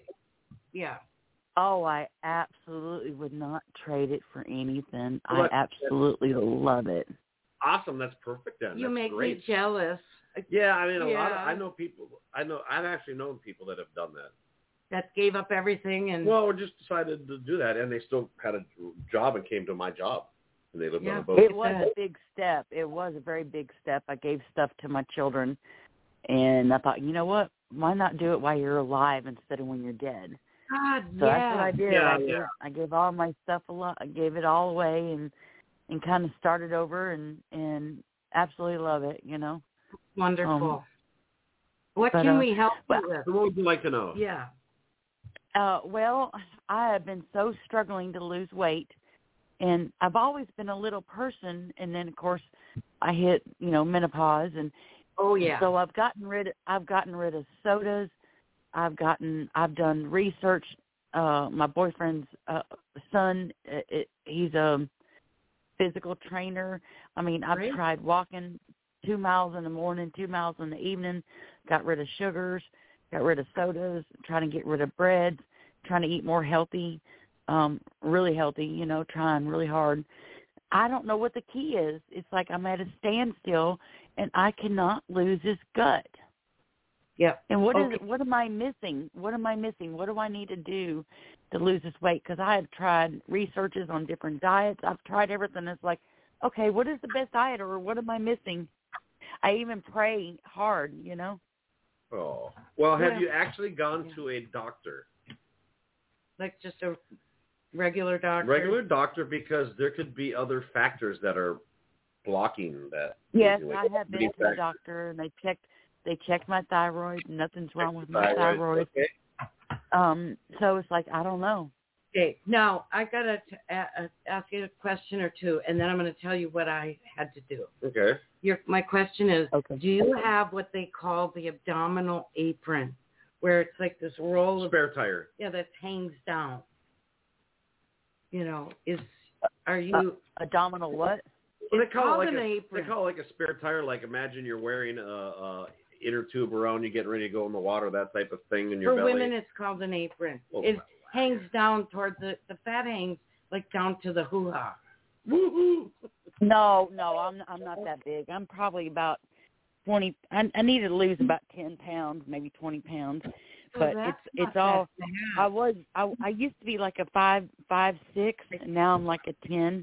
Oh, I absolutely would not trade it for anything. I absolutely love it. Awesome. That's perfect then. You make me jealous. Yeah, I mean, I've actually known people that have done that. That gave up everything and... Well, just decided to do that, and they still had a job and came to my job, and they lived on a boat. It was a big step. It was a very big step. I gave stuff to my children, and I thought, you know what? Why not do it while you're alive instead of when you're dead? God, so that's what I did. I gave all my stuff I gave it all away and kind of started over and absolutely love it, Wonderful. What can we help you with? What would you like to know? Yeah. Well, I have been so struggling to lose weight, and I've always been a little person, and then of course I hit, menopause, and so I've gotten rid of sodas. I've done research. My boyfriend's son, he's a physical trainer. I mean, I've tried walking 2 miles in the morning, 2 miles in the evening, got rid of sugars, got rid of sodas, trying to get rid of breads, trying to eat more healthy, really healthy, trying really hard. I don't know what the key is. It's like I'm at a standstill, and I cannot lose this gut. Yeah. And what am I missing? What am I missing? What do I need to do to lose this weight? Because I have tried researches on different diets. I've tried everything. It's like, okay, what is the best diet, or what am I missing? I even pray hard, Oh. Well, have you actually gone to a doctor? Like just a regular doctor? Regular doctor, because there could be other factors that are blocking that. Yes, I have been to the doctor, and they checked my thyroid. Nothing's wrong with my thyroid. Okay. So it's like, I don't know. Okay. Now, I got to ask you a question or two, and then I'm going to tell you what I had to do. Okay. My question is, do you have what they call the abdominal apron, where it's like this roll of... Spare tire. Yeah, that hangs down. Are you... Abdominal what? Well, they call it like a spare tire. Like imagine you're wearing inner tube around you, getting ready to go in the water, that type of thing in your belly? For women, it's called an apron. Oh, it hangs down towards the fat hangs like down to the hoo-ha. Woo-hoo! No, I'm not that big. I'm probably about 20. I need to lose about 10 pounds, maybe 20 pounds. But it's all. I used to be like a 5'6", and now I'm like a 10.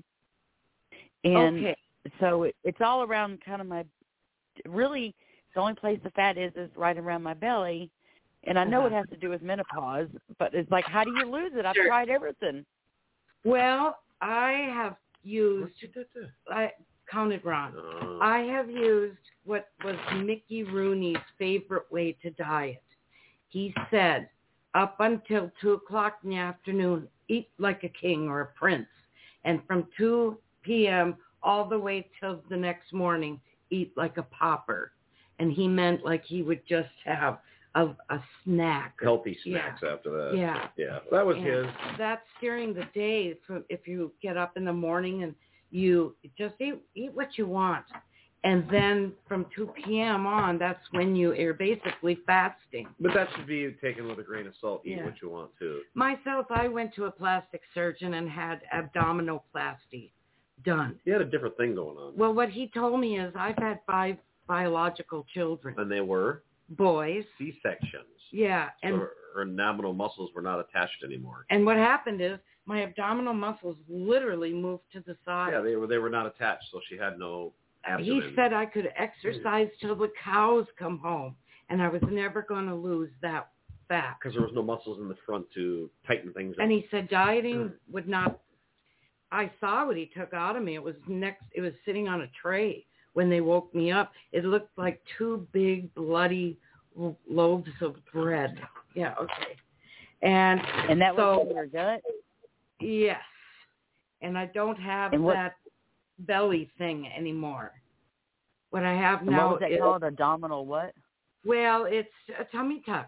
And so it's all around kind of my. Really, the only place the fat is right around my belly, and I know it has to do with menopause. But it's like, how do you lose it? I've tried everything. Well, I have used. I counted wrong. I have used what was Mickey Rooney's favorite way to diet. He said, up until 2 o'clock in the afternoon, eat like a king or a prince. And from 2 p.m. all the way till the next morning, eat like a pauper. And he meant like he would just have a snack. Healthy snacks after that. Yeah. Yeah. That was his. That's during the day. If you get up in the morning and you just eat what you want. And then from 2 p.m. on, that's when you're basically fasting. But that should be taken with a grain of salt. Eat what you want to. Myself, I went to a plastic surgeon and had abdominoplasty done. You had a different thing going on. Well, what he told me is I've had 5 biological children. And they were? Boys. C-sections. Yeah. And so her abdominal muscles were not attached anymore. And what happened is my abdominal muscles literally moved to the side. Yeah, they were not attached, so she had no abdomen. He said I could exercise till the cows come home, and I was never going to lose that fat. Because there was no muscles in the front to tighten things up. And he said dieting would not. I saw what he took out of me. It was sitting on a tray when they woke me up. It looked like 2 big bloody loaves of bread. Yeah, okay. And that was in your gut? Yes. And I don't have that belly thing anymore. What I have now what was that called? Abdominal what? Well, it's a tummy tuck.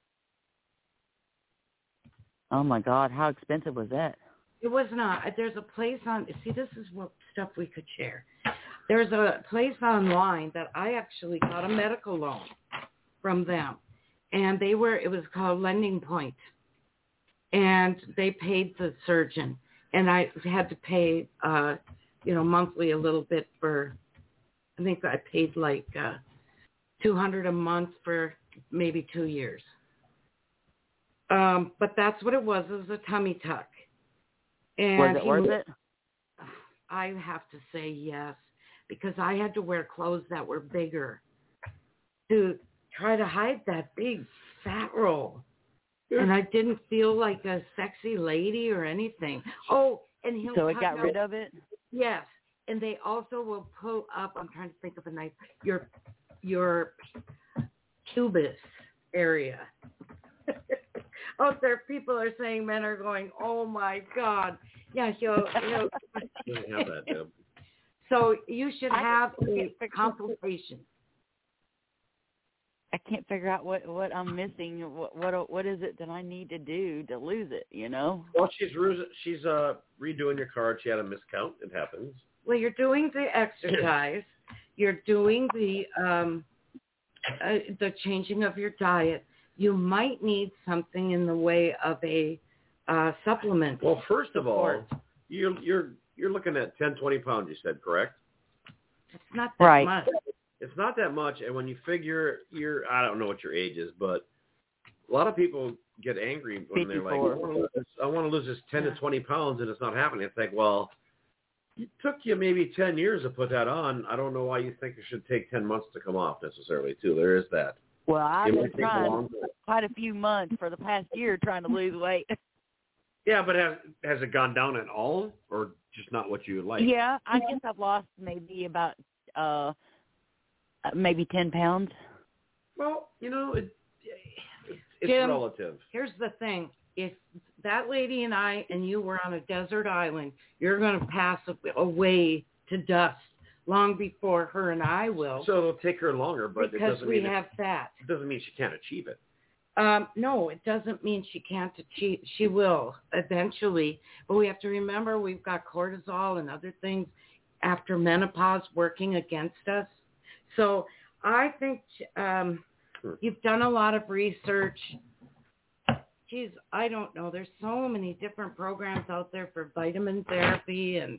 Oh my God, how expensive was that? It was not. There's a place this is what stuff we could share. There's a place online that I actually got a medical loan from them. And it was called Lending Point. And they paid the surgeon. And I had to pay, monthly a little bit for, I think I paid like $200 a month for maybe 2 years. But that's what it was. It was a tummy tuck. And was it worth it? I have to say yes, because I had to wear clothes that were bigger to try to hide that big fat roll. And I didn't feel like a sexy lady or anything. Oh, and so it got rid of it? Yes. And they also will pull up, I'm trying to think of a nice, your pubis area. People are saying men are going, oh my God. Yeah, he'll have that, Deb. So you should have a consultation. I can't figure out what I'm missing. What is it that I need to do to lose it? Well, she's redoing your card. She had a miscount. It happens. Well, you're doing the exercise. You're doing the changing of your diet. You might need something in the way of a supplement. Well, first of all, you're looking at 10, 20 pounds. You said, correct? It's not that much. It's not that much, and when you figure I don't know what your age is, but a lot of people get angry when 54. They're like, I want to lose this 10 to 20 pounds, and it's not happening. It's like, well, it took you maybe 10 years to put that on. I don't know why you think it should take 10 months to come off necessarily, too. There is that. Well, I've been trying quite a few months for the past year trying to lose weight. Yeah, but has it gone down at all, or just not what you would like? Yeah, I guess I've lost maybe about maybe 10 pounds. Well, it's Jim, relative. Here's the thing. If that lady and you were on a desert island, you're going to pass away to dust long before her and I will. So it'll take her longer, but because it doesn't mean have fat. It doesn't mean she can't achieve it. No, it doesn't mean she can't achieve. She will eventually, but we have to remember we've got cortisol and other things after menopause working against us. So I think you've done a lot of research. Geez, I don't know. There's so many different programs out there for vitamin therapy and,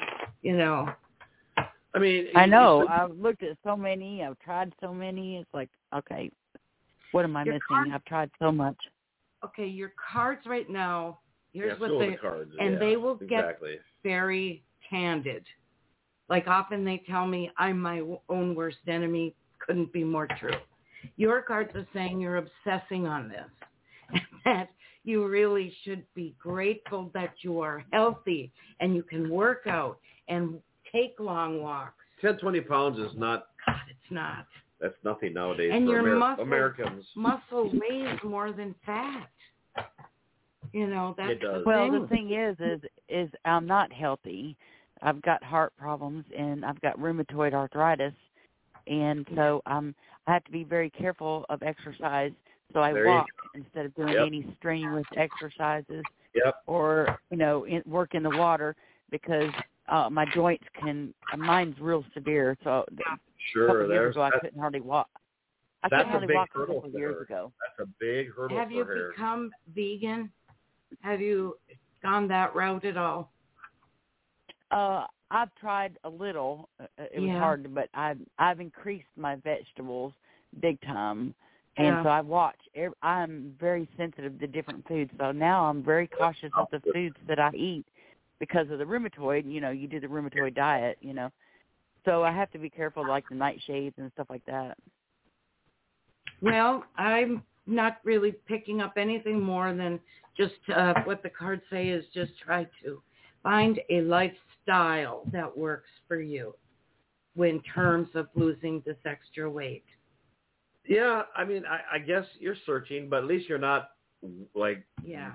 I mean, I know. I've looked at so many. I've tried so many. It's like, okay, what am I missing? I've tried so much. Okay, your cards right now, here's what the cards. And they will get exactly. very candid. Like often they tell me I'm my own worst enemy. Couldn't be more true. Your cards are saying you're obsessing on this. And that you really should be grateful that you are healthy and you can work out and take long walks. 10, 20 pounds is not. God, it's not. That's nothing nowadays and for your Americans. Muscle weighs more than fat. That's it does. The thing is I'm not healthy. I've got heart problems and I've got rheumatoid arthritis, and so I have to be very careful of exercise. So I walk instead of doing any strenuous exercises. Or work in the water because my joints mine's real severe. So a couple years ago I couldn't hardly walk. I couldn't hardly walk a couple years ago. That's a big hurdle. Have you become vegan? Have you gone that route at all? I've tried a little. It was hard, but I've increased my vegetables big time. And so I watch. I'm very sensitive to different foods. So now I'm very cautious of the foods that I eat because of the rheumatoid. You do the rheumatoid diet, So I have to be careful, like the nightshades and stuff like that. Well, I'm not really picking up anything more than just what the cards say is just try to find a lifestyle that works for you in terms of losing this extra weight. Yeah, I mean, I guess you're searching, but at least you're not like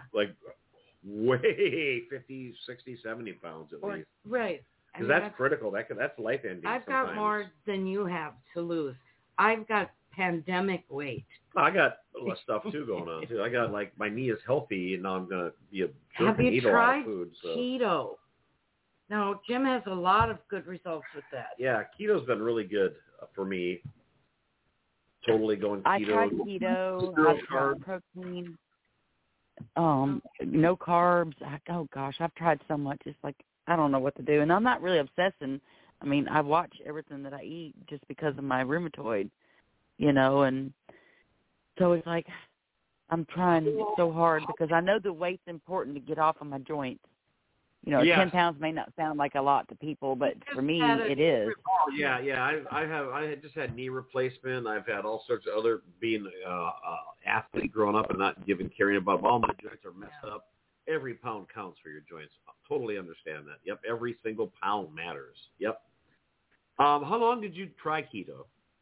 way 50, 60, 70 pounds at least. Right. Because that's critical. That's life-ending. I've got more than you have to lose. I've got pandemic weight. I got a lot of stuff too going on too. I got my knee is healthy, and now I'm gonna be a jerk and eat a lot of food. Have you tried keto? No, Jim has a lot of good results with that. Yeah, keto's been really good for me. Totally going keto. I tried keto. I tried protein. No carbs. Oh gosh, I've tried so much. It's like I don't know what to do, and I'm not really obsessing. I mean, I watch everything that I eat just because of my rheumatoid, and so it's like I'm trying so hard because I know the weight's important to get off of my joints. 10 pounds may not sound like a lot to people, but for me, it is. Oh, yeah. I just had knee replacement. I've had all sorts of other, being athlete growing up and not caring about all my joints are messed up. Every pound counts for your joints. I totally understand that. Yep, every single pound matters. Yep. How long did you try keto?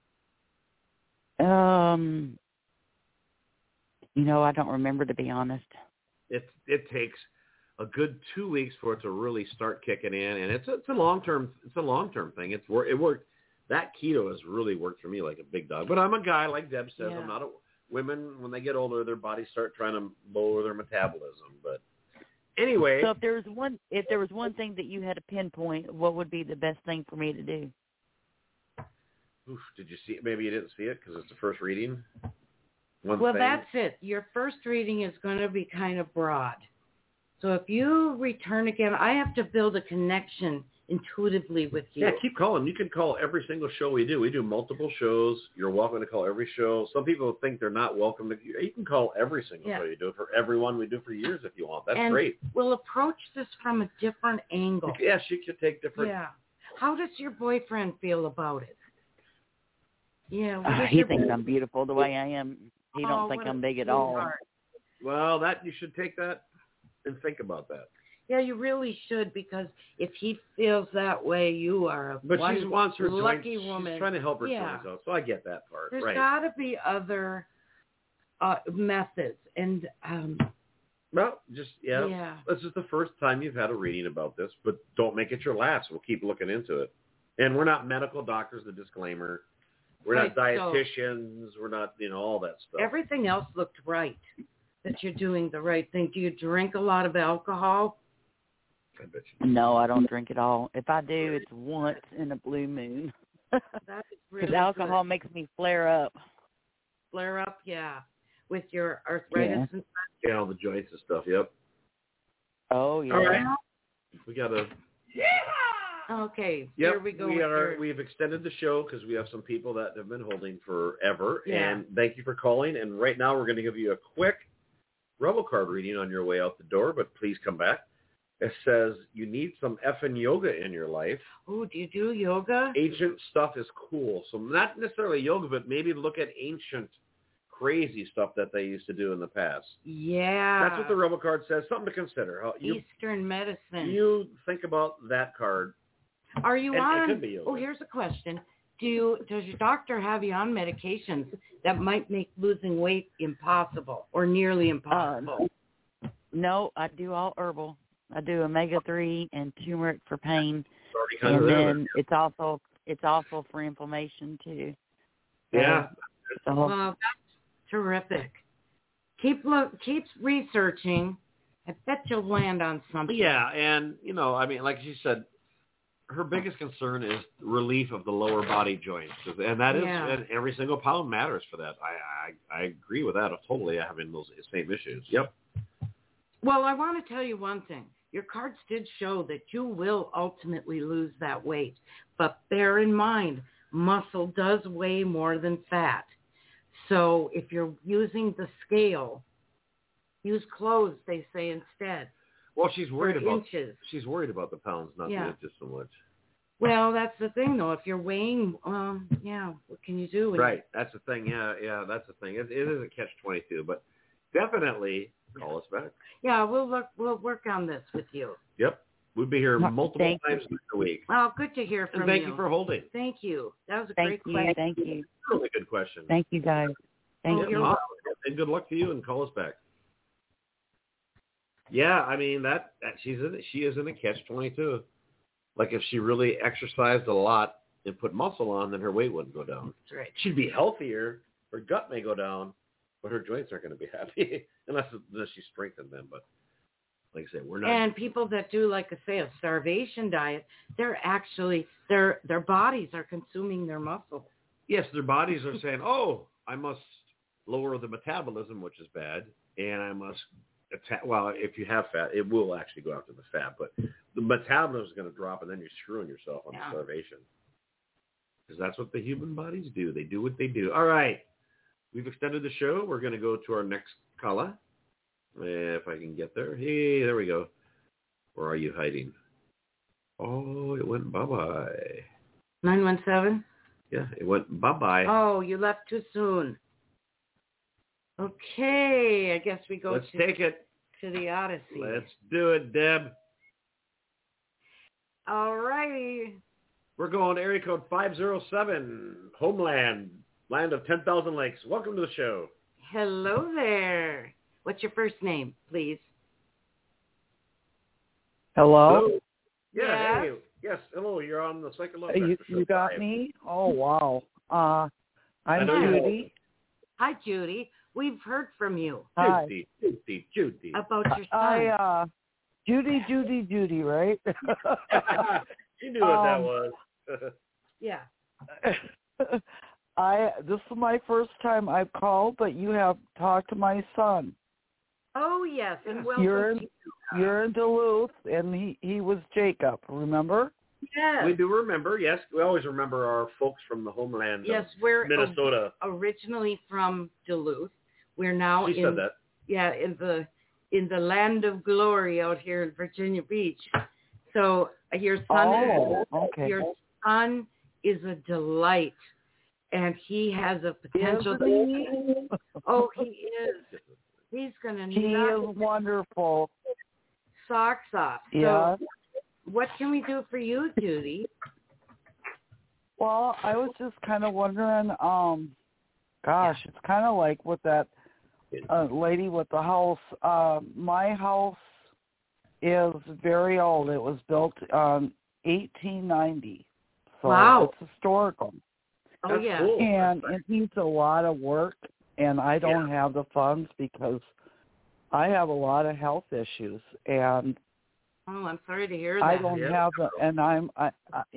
I don't remember, to be honest. It takes a good 2 weeks for it to really start kicking in, and it's a long-term thing. It worked. That keto has really worked for me like a big dog. But I'm a guy, like Deb says. I'm not women, when they get older, their bodies start trying to lower their metabolism. But anyway. So if there was one thing that you had to pinpoint, what would be the best thing for me to do? Oof, did you see it? Maybe you didn't see it because it's the first reading. That's it. Your first reading is going to be kind of broad. So if you return again, I have to build a connection intuitively with you. Yeah, keep calling. You can call every single show we do. We do multiple shows. You're welcome to call every show. Some people think they're not welcome. You can call every single show. You do it for everyone. We do it for years if you want. That's great. We'll approach this from a different angle. Yes, you could take different. Yeah. How does your boyfriend feel about it? Yeah. He thinks I'm beautiful the way I am. He don't think I'm big at all. Well, you should take that and think about that. Yeah, you really should, because if he feels that way, you are a she wants her lucky joints. woman. She's trying to help her joints out, so I get that part. There's got to be other methods, and this is the first time you've had a reading about this, but don't make it your last. We'll keep looking into it. And we're not medical doctors, the disclaimer. We're not dietitians. We're not, all that stuff. Everything else looked right, that you're doing the right thing. Do you drink a lot of alcohol? I bet you. No, I don't drink at all. If I do, it's once in a blue moon. That is really Because alcohol good. makes me flare up. Flare up, yeah, with your arthritis and stuff. Yeah, all the joints and stuff. Yep. Oh, yeah. All right. We got to. Okay, Yep, here we go. We've extended the show because we have some people that have been holding forever. Yeah. And thank you for calling. And right now we're going to give you a quick Rebel card reading on your way out the door, but please come back. It says you need some effing yoga in your life. Oh, do you do yoga? Ancient stuff is cool. So not necessarily yoga, but maybe look at ancient crazy stuff that they used to do in the past. Yeah. That's what the Rebel card says. Something to consider. Eastern medicine. You think about that card. Are you And on? it could be yoga. Oh, here's a question. Does your doctor have you on medications that might make losing weight impossible or nearly impossible? No, I do all herbal. I do omega-3 and turmeric for pain, Kind Oh, of then it's also for inflammation too. Yeah. Well, that's terrific. Keep researching. I bet you'll land on something. Yeah, and, I mean, like she said, her biggest concern is relief of the lower body joints. And that is, and every single pound matters for that. I agree with that totally, having those same issues. Yep. Well, I want to tell you one thing. Your cards did show that you will ultimately lose that weight. But bear in mind, muscle does weigh more than fat. So if you're using the scale, use clothes, they say, instead. Well, she's worried about inches. She's worried about the pounds, not the inches so much. Well, that's the thing, though. If you're weighing, what can you do? Right. That's the thing. Yeah, that's the thing. It is a catch-22, but definitely call us back. Yeah, we'll work on this with you. Yep. We'll be here multiple times a week. Well, good to hear from you. And thank you for holding. Thank you. That was a great question. Thank you. Really good question. Thank you, guys. Thank you. Awesome. And good luck to you, and call us back. Yeah, I mean she is in a catch-22. Like if she really exercised a lot and put muscle on, then her weight wouldn't go down. That's right. She'd be healthier. Her gut may go down, but her joints aren't going to be happy unless she strengthened them. But like I said, we're not. And people that do, like I say, a starvation diet, they're actually their bodies are consuming their muscle. Yes, their bodies are saying, "Oh, I must lower the metabolism, which is bad, and I must." Well, if you have fat, it will actually go after the fat, but the metabolism is going to drop, and then you're screwing yourself on starvation. Because that's what the human bodies do. They do what they do. All right. We've extended the show. We're going to go to our next caller. If I can get there. Hey, there we go. Where are you hiding? Oh, it went bye-bye. 917? Yeah, it went bye-bye. Oh, you left too soon. Okay, I guess we go Let's take it to the Odyssey. Let's do it, Deb. All righty. We're going to area code 507, Homeland, land of 10,000 lakes. Welcome to the show. Hello there. What's your first name, please? Hello? Yeah, hey. Yes, hello. You're on the Psychic Love Doctor Show. You got me? Oh, wow. I'm Judy. Hi, Judy. We've heard from you. Hi. Judy. About your son. Judy, right? You knew what that was. Yeah. This is my first time I've called, but you have talked to my son. Oh, yes. And welcome. You're in Duluth, and he was Jacob, remember? Yes. We do remember, yes. We always remember our folks from the homeland of Minnesota. Originally from Duluth. We're now said that. Yeah, in the land of glory out here in Virginia Beach. So your son is a delight, and he has a potential. Oh, he is. He's gonna. He is wonderful. Socks off. Yeah. So what can we do for you, Judy? Well, I was just kind of wondering. It's kind of like with that lady with the house. My house is very old. It was built 1890. So wow. It's historical. Oh, yeah. Cool. And it needs a lot of work, and I don't have the funds because I have a lot of health issues. And Oh, I'm sorry to hear that. I don't have it, and I'm on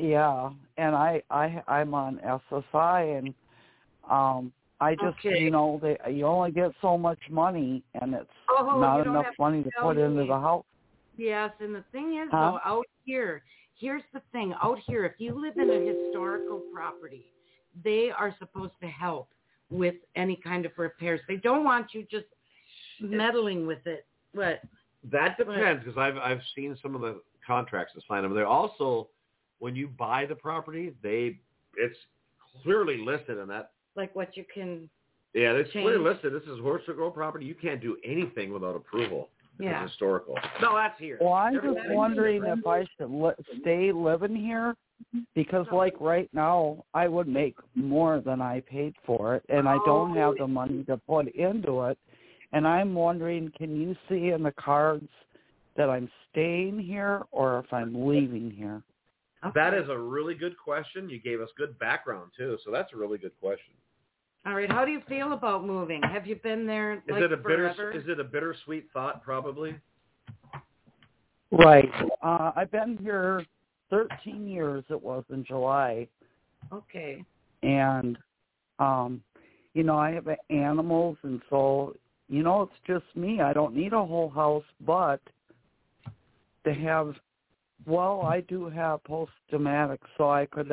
SSI, and I just you only get so much money, and it's not enough money to put into the house. Yes, and the thing is, though, out here, here's the thing. Out here, if you live in a historical property, they are supposed to help with any kind of repairs. They don't want you just meddling with it. What? That depends, because I've seen some of the contracts that sign them. They're also, when you buy the property, it's clearly listed in that. Like what you can Yeah, it's change. clearly listed. This is historical property. You can't do anything without approval. Yeah. It's historical. No, that's here. Well, I'm just wondering if I should stay living here, because like right now, I would make more than I paid for it, and I don't have the money to put into it. And I'm wondering, can you see in the cards that I'm staying here or if I'm leaving here? Okay. That is a really good question. You gave us good background, too, so that's a really good question. All right. How do you feel about moving? Have you been there forever? Is it a bittersweet thought, probably? Right. I've been here 13 years. It was in July. Okay. And, I have animals, and so, it's just me. I don't need a whole house, but to have, I do have post-traumatic, so I could,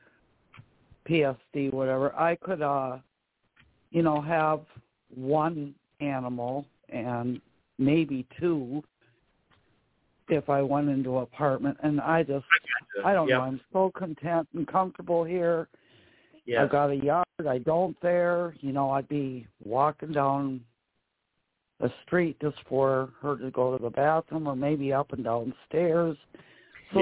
PSD, whatever, I could, have one animal and maybe two if I went into an apartment. And I don't know, I'm so content and comfortable here. Yes. I've got a yard. I don't there. I'd be walking down the street just for her to go to the bathroom or maybe up and down stairs. So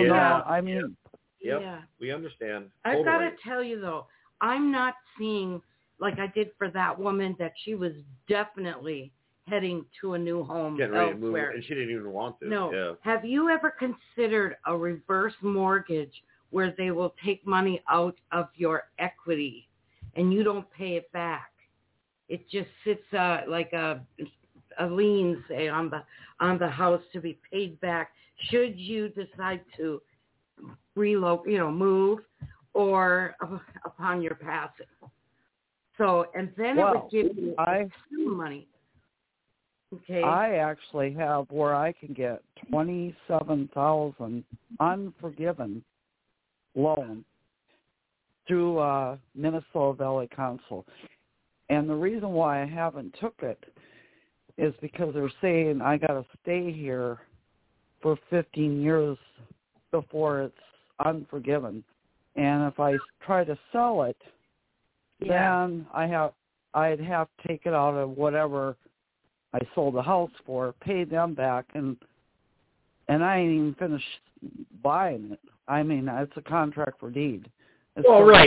we understand. I've got to tell you, though, I'm not seeing, like I did for that woman, that she was definitely heading to a new home getting ready elsewhere. To move, and she didn't even want to. No. Yeah. Have you ever considered a reverse mortgage where they will take money out of your equity and you don't pay it back? It just sits like a lien, say, on the house to be paid back should you decide to relocate, move, or upon your passing. So, and then it would give you money. Okay. I actually have where I can get $27,000 unforgiven loan through Minnesota Valley Council. And the reason why I haven't took it is because they're saying I got to stay here for 15 years before it's unforgiven. And if I try to sell it, then I'd have to take it out of whatever I sold the house for, pay them back, and I ain't even finished buying it. I mean, it's a contract for deed. It's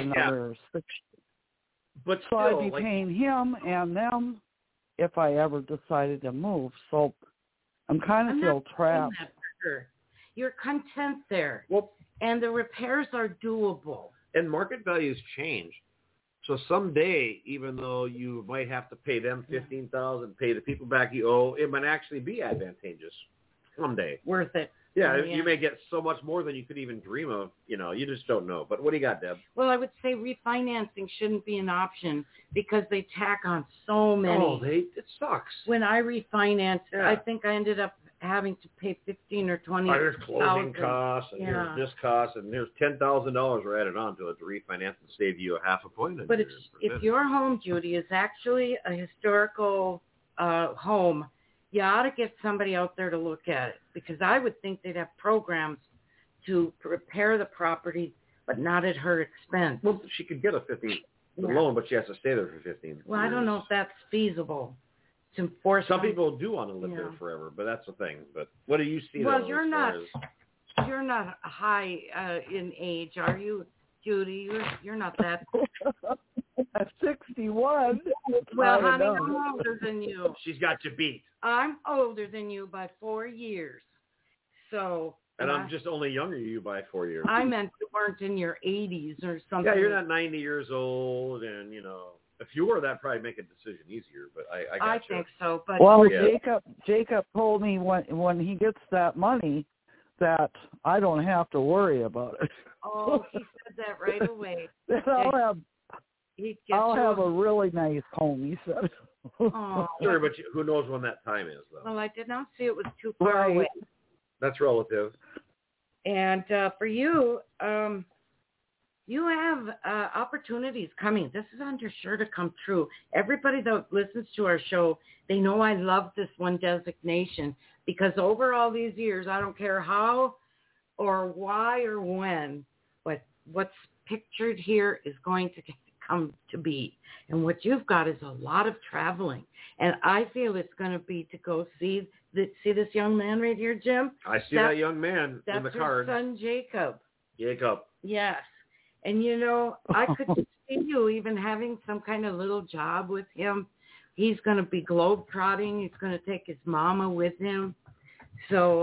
But so I'd be paying him and them if I ever decided to move. So I'm kind of feel trapped. You're content there. Well, and the repairs are doable. And market values change. So someday, even though you might have to pay them $15,000, pay the people back you owe, it might actually be advantageous someday. Worth it. Yeah, you may get so much more than you could even dream of. You just don't know. But what do you got, Deb? Well, I would say refinancing shouldn't be an option because they tack on so many. Oh, it sucks. When I refinanced, I think I ended up having to pay $15,000 or $20,000. There's closing costs, and here's this cost, and there's $10,000 were added on to it to refinance and save you a half a point. But if your home, Judy, is actually a historical home, you ought to get somebody out there to look at it, because I would think they'd have programs to repair the property, but not at her expense. Well, she could get a 15 loan, but she has to stay there for 15 years. Well, I don't know if that's feasible to force. Some people do want to live there forever, but that's the thing. But what do you see? Well, you're not high in age, are you, Judy? You're not that. I'm 61. Well, honey, I'm older than you. She's got you beat. I'm older than you by 4 years. So. And I'm just only younger than you by 4 years. I meant you weren't in your 80s or something. Yeah, you're not 90 years old, and if you were, that'd probably make a decision easier. But I think so. But Jacob told me when he gets that money that I don't have to worry about it. Oh, he said that right away. I'll have a really nice home, he said. Oh, sure, but who knows when that time is, though? Well, I did not see it was too far away. That's relative. And for you, you have opportunities coming. This is sure to come true. Everybody that listens to our show, they know I love this one designation because over all these years, I don't care how or why or when, but what's pictured here is going to come to be. And what you've got is a lot of traveling. And I feel it's going to be to go see this young man right here, Jim? I see that young man in the card. That's your son, Jacob. Jacob. Yes. And, you know, I could see you even having some kind of little job with him. He's going to be globe-trotting. He's going to take his mama with him. So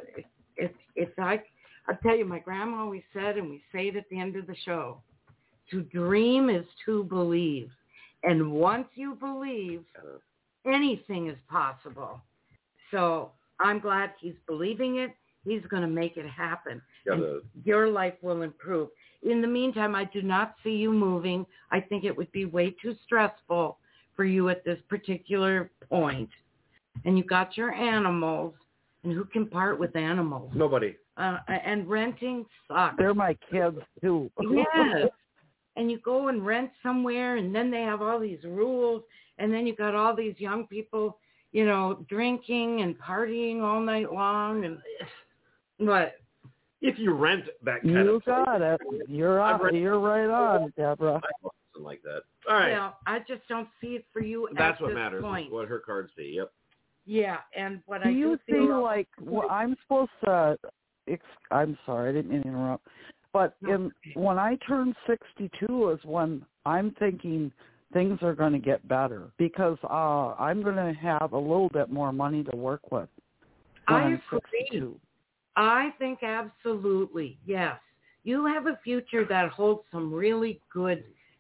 I'll tell you, my grandma always said, and we say it at the end of the show, to dream is to believe. And once you believe, anything is possible. So I'm glad he's believing it. He's going to make it happen. And your life will improve. In the meantime, I do not see you moving. I think it would be way too stressful for you at this particular point. And you got your animals. And who can part with animals? Nobody. And renting sucks. They're my kids, too. Yes. And you go and rent somewhere, and then they have all these rules. And then you got all these young people, you know, drinking and partying all night long. And what? If you rent that kind you of got it. You're right on, Deborah. Something like that. All right. Well, I just don't see it for you That's at what this matters. point. What her cards see. Yep. Yeah, and what do I you do see feel like I'm supposed to? I'm sorry, I didn't mean to interrupt. But when I turn 62 is when I'm thinking things are going to get better because I'm going to have a little bit more money to work with. I agree. I think absolutely, yes. You have a future that holds some really good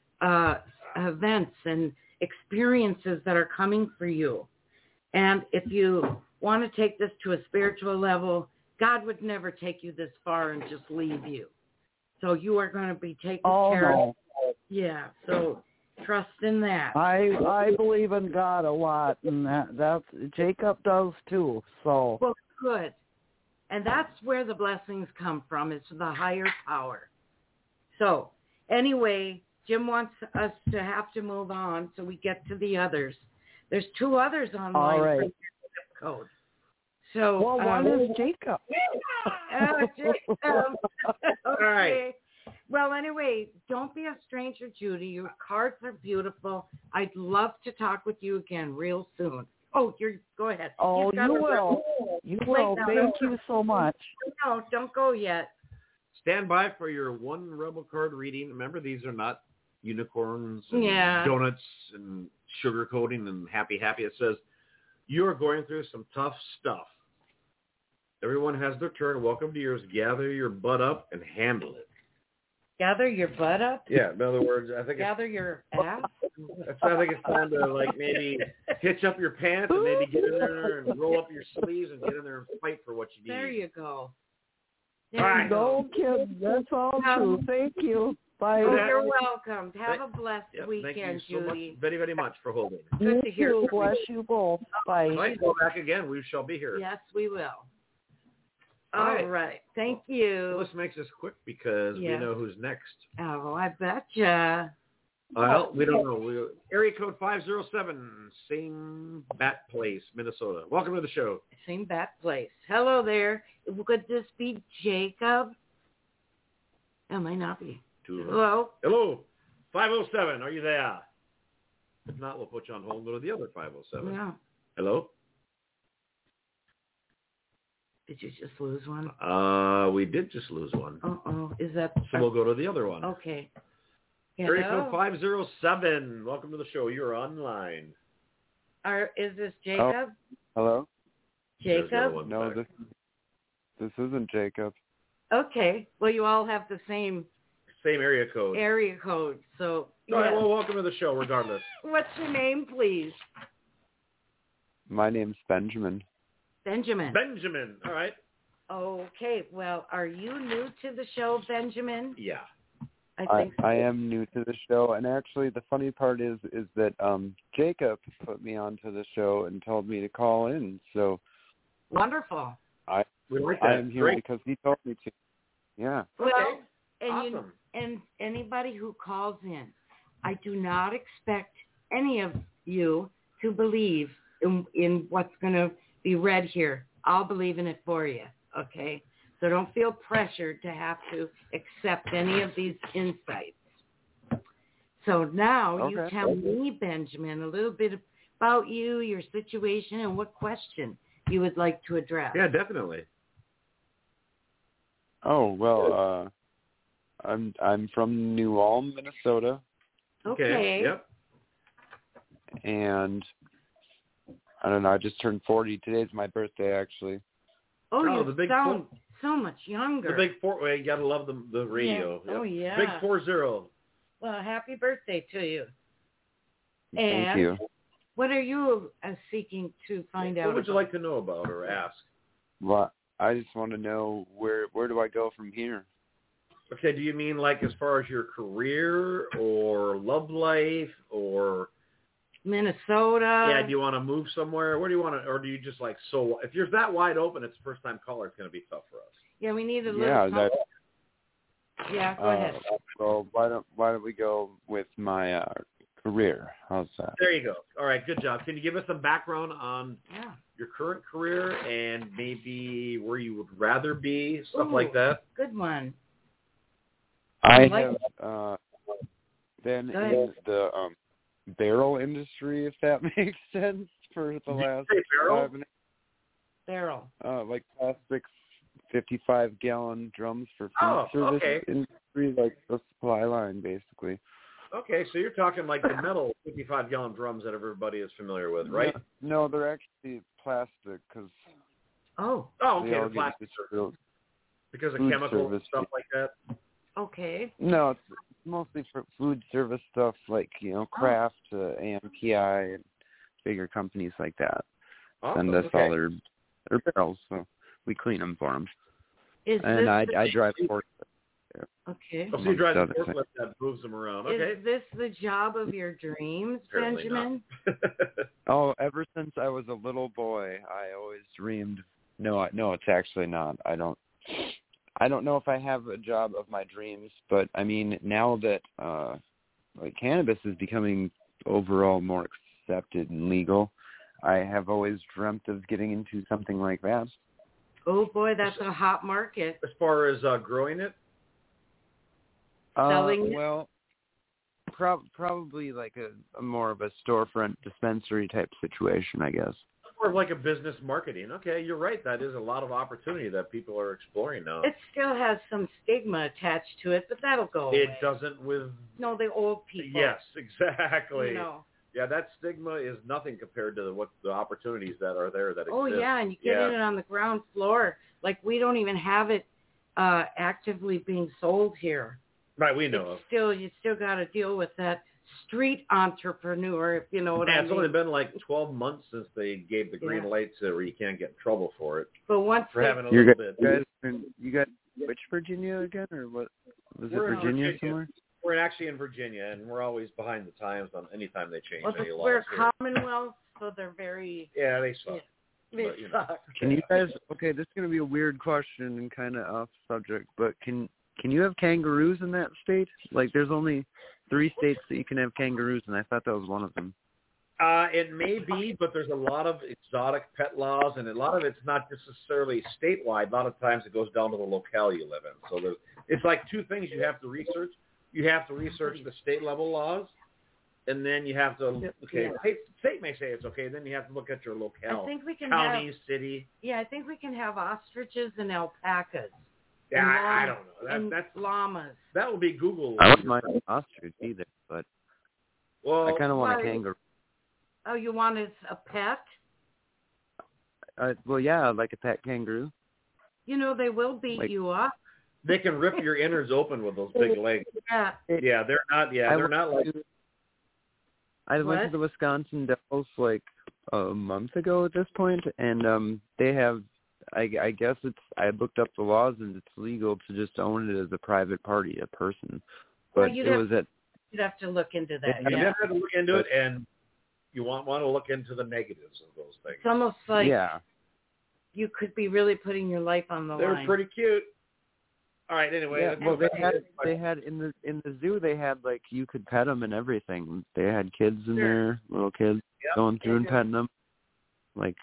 events and experiences that are coming for you. And if you want to take this to a spiritual level, God would never take you this far and just leave you. So you are going to be taken care of. Yeah, so trust in that. I believe in God a lot, and that's Jacob does too. So well, good. And that's where the blessings come from, is the higher power. So anyway, Jim wants us to have to move on so we get to the others. There's two others online all right. for your zip code. So, well, one is Jacob. Jacob. All right. Well, anyway, don't be a stranger, Judy. Your cards are beautiful. I'd love to talk with you again real soon. Oh, go ahead. Oh, you will. You will. Thank you so much. No, don't go yet. Stand by for your one Rebel card reading. Remember, these are not unicorns and donuts and sugar coating and happy. It says, you are going through some tough stuff. Everyone has their turn. Welcome to yours. Gather your butt up and handle it. Gather your butt up? Yeah, in other words, I think gather your ass? I think it's time to maybe hitch up your pants and maybe get in there and roll up your sleeves and get in there and fight for what you need. There you go. There you go, kids. That's all true. Thank you. Bye. Oh, you're welcome. Have a blessed weekend, thank you so Judy. much, very, very much for holding. Good to hear. Bless you both. Bye. Might go back again. We shall be here. Yes, we will. All right. Thank you. This makes us quick because we know who's next. Oh, I betcha. Well, we don't know. Area code 507, same bat place, Minnesota. Welcome to the show. Same bat place. Hello there. Could this be Jacob? It might not be. Hello? Hello. 507, are you there? If not, we'll put you on hold and go to the other 507. Yeah. Hello? Did you just lose one? We did just lose one. Uh-oh. Is that... So we'll go to the other one. Okay. Area code 507. Welcome to the show. You're online. Is this Jacob? Hello? Jacob? No, this isn't Jacob. Okay. Well, you all have the same area code. So, all right, well, welcome to the show regardless. What's your name, please? My name's Benjamin. Benjamin. All right. Okay. Well, are you new to the show, Benjamin? Yeah. I think so. I am new to the show, and actually the funny part is that Jacob put me onto the show and told me to call in. So wonderful. We like that. I am here Great. because he told me to. Yeah. Well, Okay. and Awesome. and anybody who calls in, I do not expect any of you to believe in what's going to be read here. I'll believe in it for you, okay? So don't feel pressured to have to accept any of these insights. So now you tell me, Benjamin, a little bit about you, your situation, and what question you would like to address. Yeah, definitely. Oh well, I'm from New Ulm, Minnesota. Okay. Yep. And I don't know. I just turned 40. Today's my birthday, actually. Oh, you the big sound so much younger. The big 4. Well, you gotta love the radio. Yeah. Oh yeah. Big 40. Well, happy birthday to you. Thank you. What are you seeking to find out? What would you like to know about or ask? Well, I just want to know where do I go from here? Okay, do you mean like as far as your career or love life or Minnesota? Yeah, do you want to move somewhere? Where do you want to, or do you just like so? If you're that wide open, it's a first time caller. It's going to be tough for us. Yeah, we need a little. Yeah, yeah. Go ahead. Well, why don't we go with my career? How's that? There you go. All right, good job. Can you give us some background on your current career and maybe where you would rather be, stuff like that? Good one. I have been in the barrel industry, if that makes sense, for the last 5 minutes. Barrel. Like plastic 55-gallon drums for food service industry, like the supply line, basically. Okay, so you're talking like the metal 55-gallon drums that everybody is familiar with, right? No, they're actually plastic because. Okay, the plastic. Because of chemicals and stuff like that. Okay. No, it's mostly for food service stuff like, Kraft, AMPI, and bigger companies like that. Awesome. Send us all their barrels, so we clean them for them. And I drive forklifts. Okay. So you drive the forklift that moves them around. Okay. Is this the job of your dreams, Apparently Benjamin? Oh, ever since I was a little boy, I always dreamed. No, it's actually not. I don't know if I have a job of my dreams, but I mean, now that cannabis is becoming overall more accepted and legal, I have always dreamt of getting into something like that. Oh boy, that's a hot market. As far as growing it? Selling it? Well, probably like a more of a storefront dispensary type situation, I guess. More of like a business marketing. Okay, you're right. That is a lot of opportunity that people are exploring now. It still has some stigma attached to it, but that'll go away. It doesn't with... No, the old people. Yes, exactly. Yeah, that stigma is nothing compared to what the opportunities that are there that exist. Oh, yeah, and you get it on the ground floor. Like, we don't even have it actively being sold here. Right, we know. You still got to deal with that street entrepreneur, if you know what I mean. It's only been like 12 months since they gave the green light to where you can't get in trouble for it. But once for having a little bit. You got which Virginia again, or what? Was it Virginia somewhere? We're actually in Virginia, and we're always behind the times on any time they change any laws. We're Commonwealth, so they're very... Yeah, they suck. They suck. Can you guys... Okay, this is going to be a weird question and kind of off subject, but can you have kangaroos in that state? Like, there's only 3 states that you can have kangaroos, and I thought that was one of them. It may be, but there's a lot of exotic pet laws, and a lot of it's not necessarily statewide. A lot of times it goes down to the locale you live in. So it's like 2 things you have to research. You have to research the state-level laws, and then you have to, state may say it's okay, then you have to look at your locale. I think we can county, city. Yeah, I think we can have ostriches and alpacas. Yeah, I don't know. That's llamas. That would be Google. I don't mind an ostrich either, but I kind of want a kangaroo. Oh, you want as a pet? Well, yeah, like a pet kangaroo. They will beat you up. They can rip your innards open with those big legs. Yeah. Yeah, they're not. Yeah, they're not like. I went to the Wisconsin Dells like a month ago at this point, and they have I guess I looked up the laws, and it's legal to just own it as a private party, a person. But you'd have to look into that. You have to look into it, and you want to look into the negatives of those things. It's almost like you could be really putting your life on the line. They're pretty cute. All right. Anyway, well, they had in the zoo. They had like you could pet them and everything. They had kids in there, little kids going through and petting them. Like,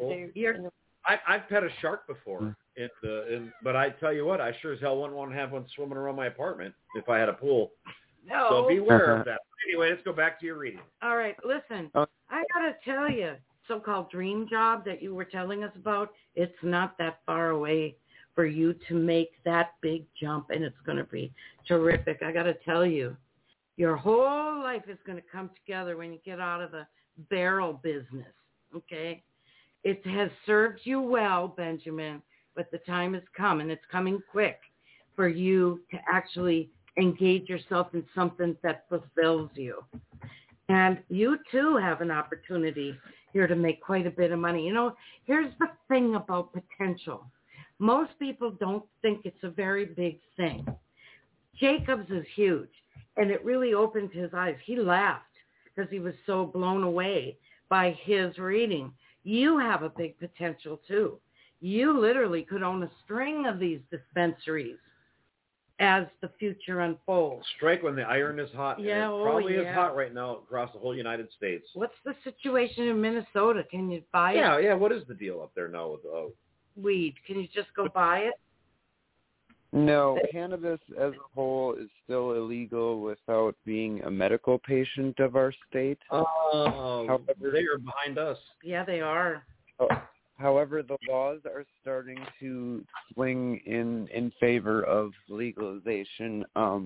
I've pet a shark before, but I tell you what, I sure as hell wouldn't want to have one swimming around my apartment if I had a pool. No. So beware of that. Anyway, let's go back to your reading. All right, listen, I got to tell you, so-called dream job that you were telling us about, it's not that far away for you to make that big jump, and it's going to be terrific. I got to tell you, your whole life is going to come together when you get out of the barrel business, okay? It has served you well, Benjamin, but the time has come, and it's coming quick for you to actually engage yourself in something that fulfills you. And you, too, have an opportunity here to make quite a bit of money. You know, here's the thing about potential. Most people don't think it's a very big thing. Jacobs is huge, and it really opened his eyes. He laughed because he was so blown away by his reading. You have a big potential, too. You literally could own a string of these dispensaries as the future unfolds. Strike when the iron is hot. Yeah, and it probably is hot right now across the whole United States. What's the situation in Minnesota? Can you buy it? Yeah. What is the deal up there now with weed? Can you just go buy it? No, cannabis as a whole is still illegal without being a medical patient of our state. However, they are behind us. Yeah, they are. However, the laws are starting to swing in favor of legalization.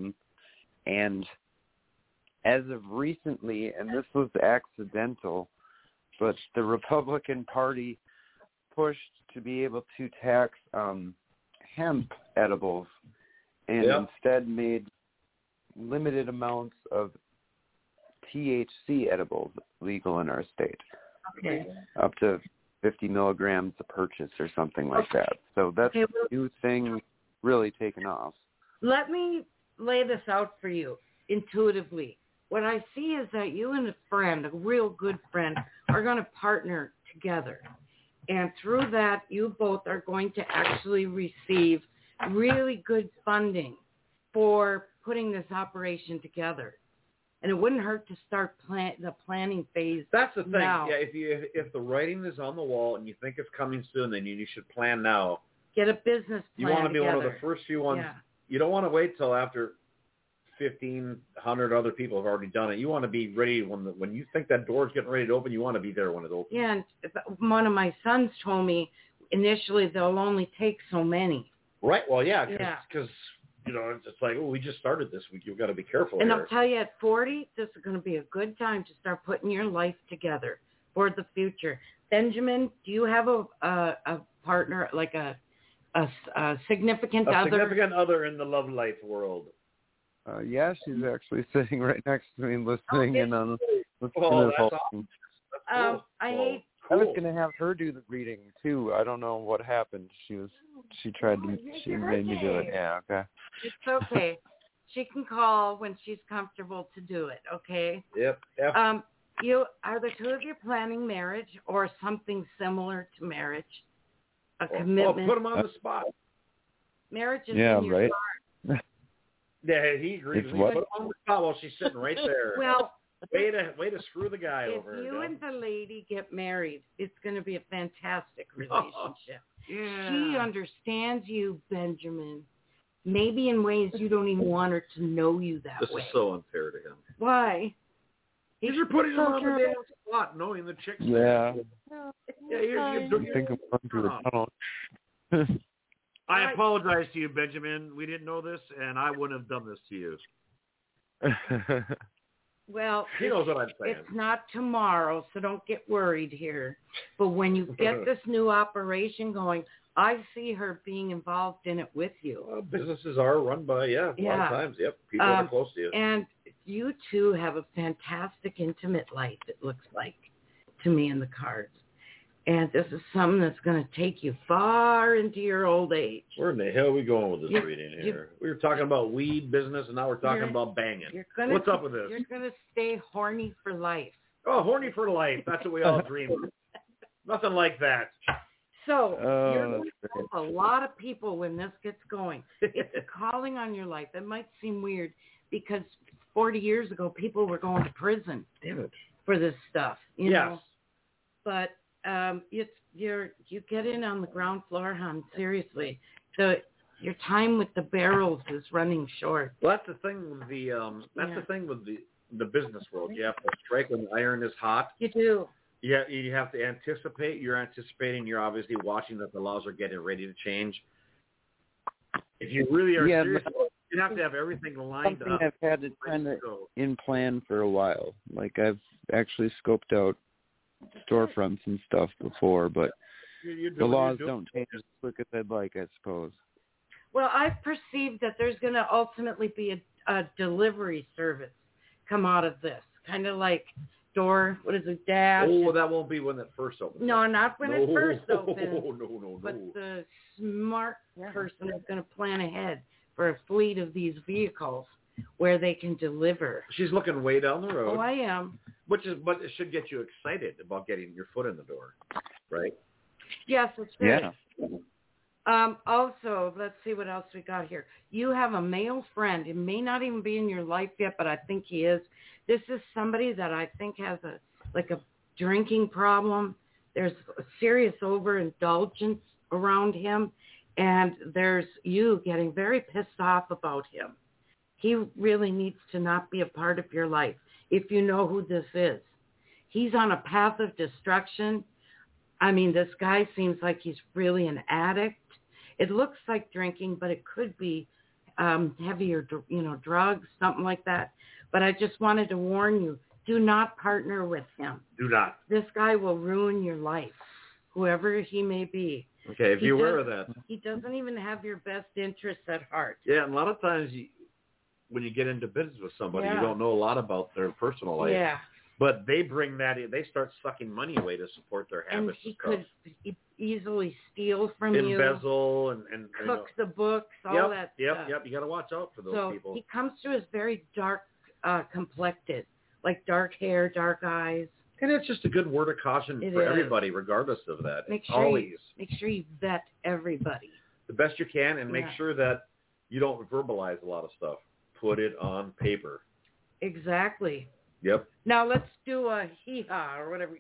And as of recently, and this was accidental, but the Republican Party pushed to be able to tax hemp edibles and instead made limited amounts of THC edibles legal in our state. Okay. Up to 50 milligrams a purchase or something like that. So that's a new thing really taken off. Let me lay this out for you intuitively. What I see is that you and a friend, a real good friend, are going to partner together. And through that, you both are going to actually receive really good funding for putting this operation together. And it wouldn't hurt to start the planning phase. That's the thing. Now. Yeah, if the writing is on the wall and you think it's coming soon, then you should plan now. Get a business plan. You want to be together. one of the first few ones. Yeah. You don't want to wait till after 1,500 other people have already done it. You want to be ready when you think that door's getting ready to open. You want to be there when it opens. Yeah, and one of my sons told me initially they'll only take so many. Right. Well, yeah, because it's like, we just started this week. You've got to be careful. And here. I'll tell you, at 40, this is going to be a good time to start putting your life together for the future. Benjamin, do you have a partner, like a significant other? A significant other in the love life world. Yeah, she's actually sitting right next to me listening in on this whole thing. That's cool. I was going to have her do the reading too. I don't know what happened. She made me do it. Yeah, okay. It's okay. She can call when she's comfortable to do it, okay? Yep. Are the two of you planning marriage or something similar to marriage? A commitment? Put them on the spot. Marriage is in your heart. Yeah, he agrees. Put them on the spot while she's sitting right there. Well, way to screw the guy over. If you and the lady get married, it's going to be a fantastic relationship. Yeah. She understands you, Benjamin, maybe in ways you don't even want her to know you that way. This is so unfair to him. Why? You're putting him on the damn spot, knowing the chick's Yeah. You think I'm going through the tunnel. I apologize to you, Benjamin. We didn't know this, and I wouldn't have done this to you. Well, he knows what I'm saying. It's not tomorrow, so don't get worried here. But when you get this new operation going, I see her being involved in it with you. Well, businesses are run by, a lot of times. Yep, people are close to you. And you two have a fantastic intimate life, it looks like, to me in the cards. And this is something that's going to take you far into your old age. Where in the hell are we going with this reading here? We were talking about weed business, and now we're talking about banging. What's up with this? You're going to stay horny for life. Oh, horny for life. That's what we all dream of. Nothing like that. So you're going to help a lot of people when this gets going. It's a calling on your life. It might seem weird because 40 years ago, people were going to prison for this stuff. You know? But you get in on the ground floor, hon. Seriously, your time with the barrels is running short. Well, that's the thing with the thing with the business world. You have to strike when the iron is hot. You do. Yeah, you have to anticipate. You're anticipating. You're obviously watching that the laws are getting ready to change. If you really are serious, you have to have everything lined up. I've had to kind of in plan for a while. Like I've actually scoped out storefronts and stuff before, but the laws don't change as quick as I'd like, I suppose. Well, I've perceived that there's going to ultimately be a delivery service come out of this, kind of like Dash? Oh, that won't be when it first opens. No, not when it first opens. No. But the smart person is going to plan ahead for a fleet of these vehicles where they can deliver. She's looking way down the road. Oh, I am. But it should get you excited about getting your foot in the door, right? Yes, it's great. Yeah. Also, let's see what else we got here. You have a male friend. It may not even be in your life yet, but I think he is. This is somebody that I think has a drinking problem. There's a serious overindulgence around him, and there's you getting very pissed off about him. He really needs to not be a part of your life if you know who this is. He's on a path of destruction. I mean, this guy seems like he's really an addict. It looks like drinking, but it could be heavier, drugs, something like that. But I just wanted to warn you, do not partner with him. Do not. This guy will ruin your life, whoever he may be. Okay, if you're aware of that. He doesn't even have your best interests at heart. Yeah, and a lot of times when you get into business with somebody, you don't know a lot about their personal life. Yeah. But they bring that in. They start sucking money away to support their habits. And he could easily steal from you. Embezzle and cook the books, all that stuff. Yep. You got to watch out for those people. He comes to us very dark complected, like dark hair, dark eyes. And it's just a good word of caution for everybody, regardless of that. Make sure you vet everybody. The best you can, and make sure that you don't verbalize a lot of stuff. Put it on paper. Exactly. Yep. Now let's do a hee-haw or whatever.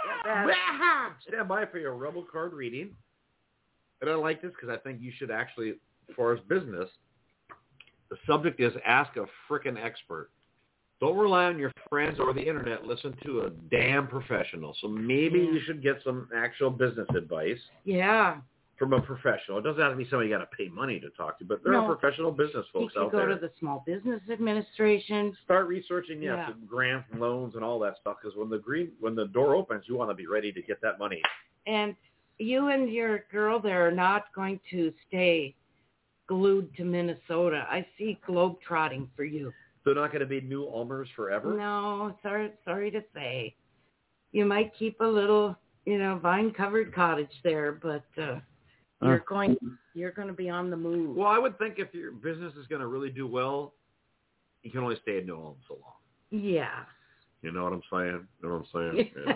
Stand by for your Rebel card reading. And I like this because I think you should actually, as far as business, the subject is ask a frickin' expert. Don't rely on your friends or the internet. Listen to a damn professional. So maybe you should get some actual business advice. Yeah. From a professional. It doesn't have to be somebody you got to pay money to talk to, but there are professional business folks out there. You can go to the Small Business Administration. Start researching, the grants and loans and all that stuff, because when the door opens, you want to be ready to get that money. And you and your girl there are not going to stay glued to Minnesota. I see globetrotting for you. They're not going to be New Ulmers forever? No, sorry to say. You might keep a little, vine-covered cottage there, but you're going to be on the move. Well, I would think if your business is going to really do well, you can only stay in New Ulm so long. Yeah. You know what I'm saying? Yeah.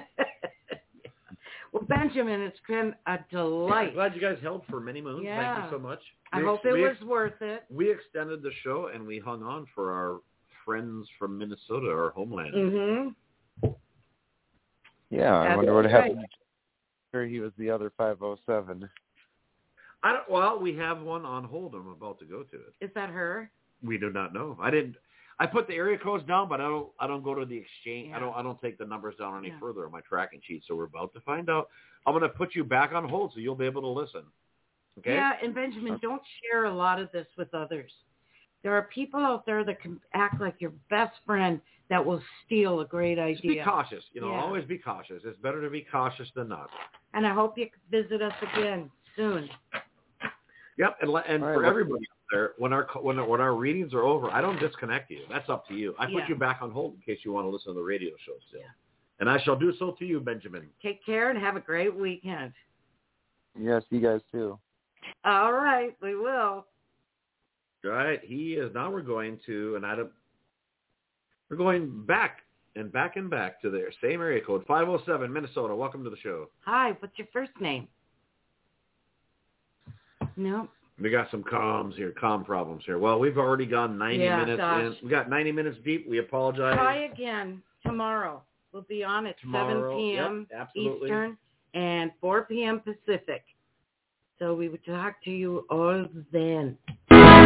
Well, Benjamin, it's been a delight. I'm glad you guys held for many moons. Yeah. Thank you so much. I hope it was worth it. We extended the show, and we hung on for our friends from Minnesota, our homeland. Mm-hmm. Yeah, I wonder what happened. Sure, he was the other 507. We have one on hold. I'm about to go to it. Is that her? We do not know. I put the area codes down, but I don't go to the exchange. Yeah. I don't take the numbers down any further on my tracking sheet. So we're about to find out. I'm going to put you back on hold so you'll be able to listen. Okay? Yeah, and Benjamin, don't share a lot of this with others. There are people out there that can act like your best friend that will steal a great idea. Just be cautious. Always be cautious. It's better to be cautious than not. And I hope you visit us again soon. Yep, and for everybody out there, when our readings are over, I don't disconnect you. That's up to you. I put you back on hold in case you want to listen to the radio show still. And I shall do so to you, Benjamin. Take care and have a great weekend. Yes, you guys too. All right, we will. All right, he is. Now we're going to, we're going back and back and back to their same area code, 507, Minnesota. Welcome to the show. Hi, what's your first name? No. We got some comm problems here. Well, we've already gone 90 minutes in. We got 90 minutes deep. We apologize. Try again tomorrow. We'll be on at 7 p.m. Eastern and 4 p.m. Pacific. So we would talk to you all then.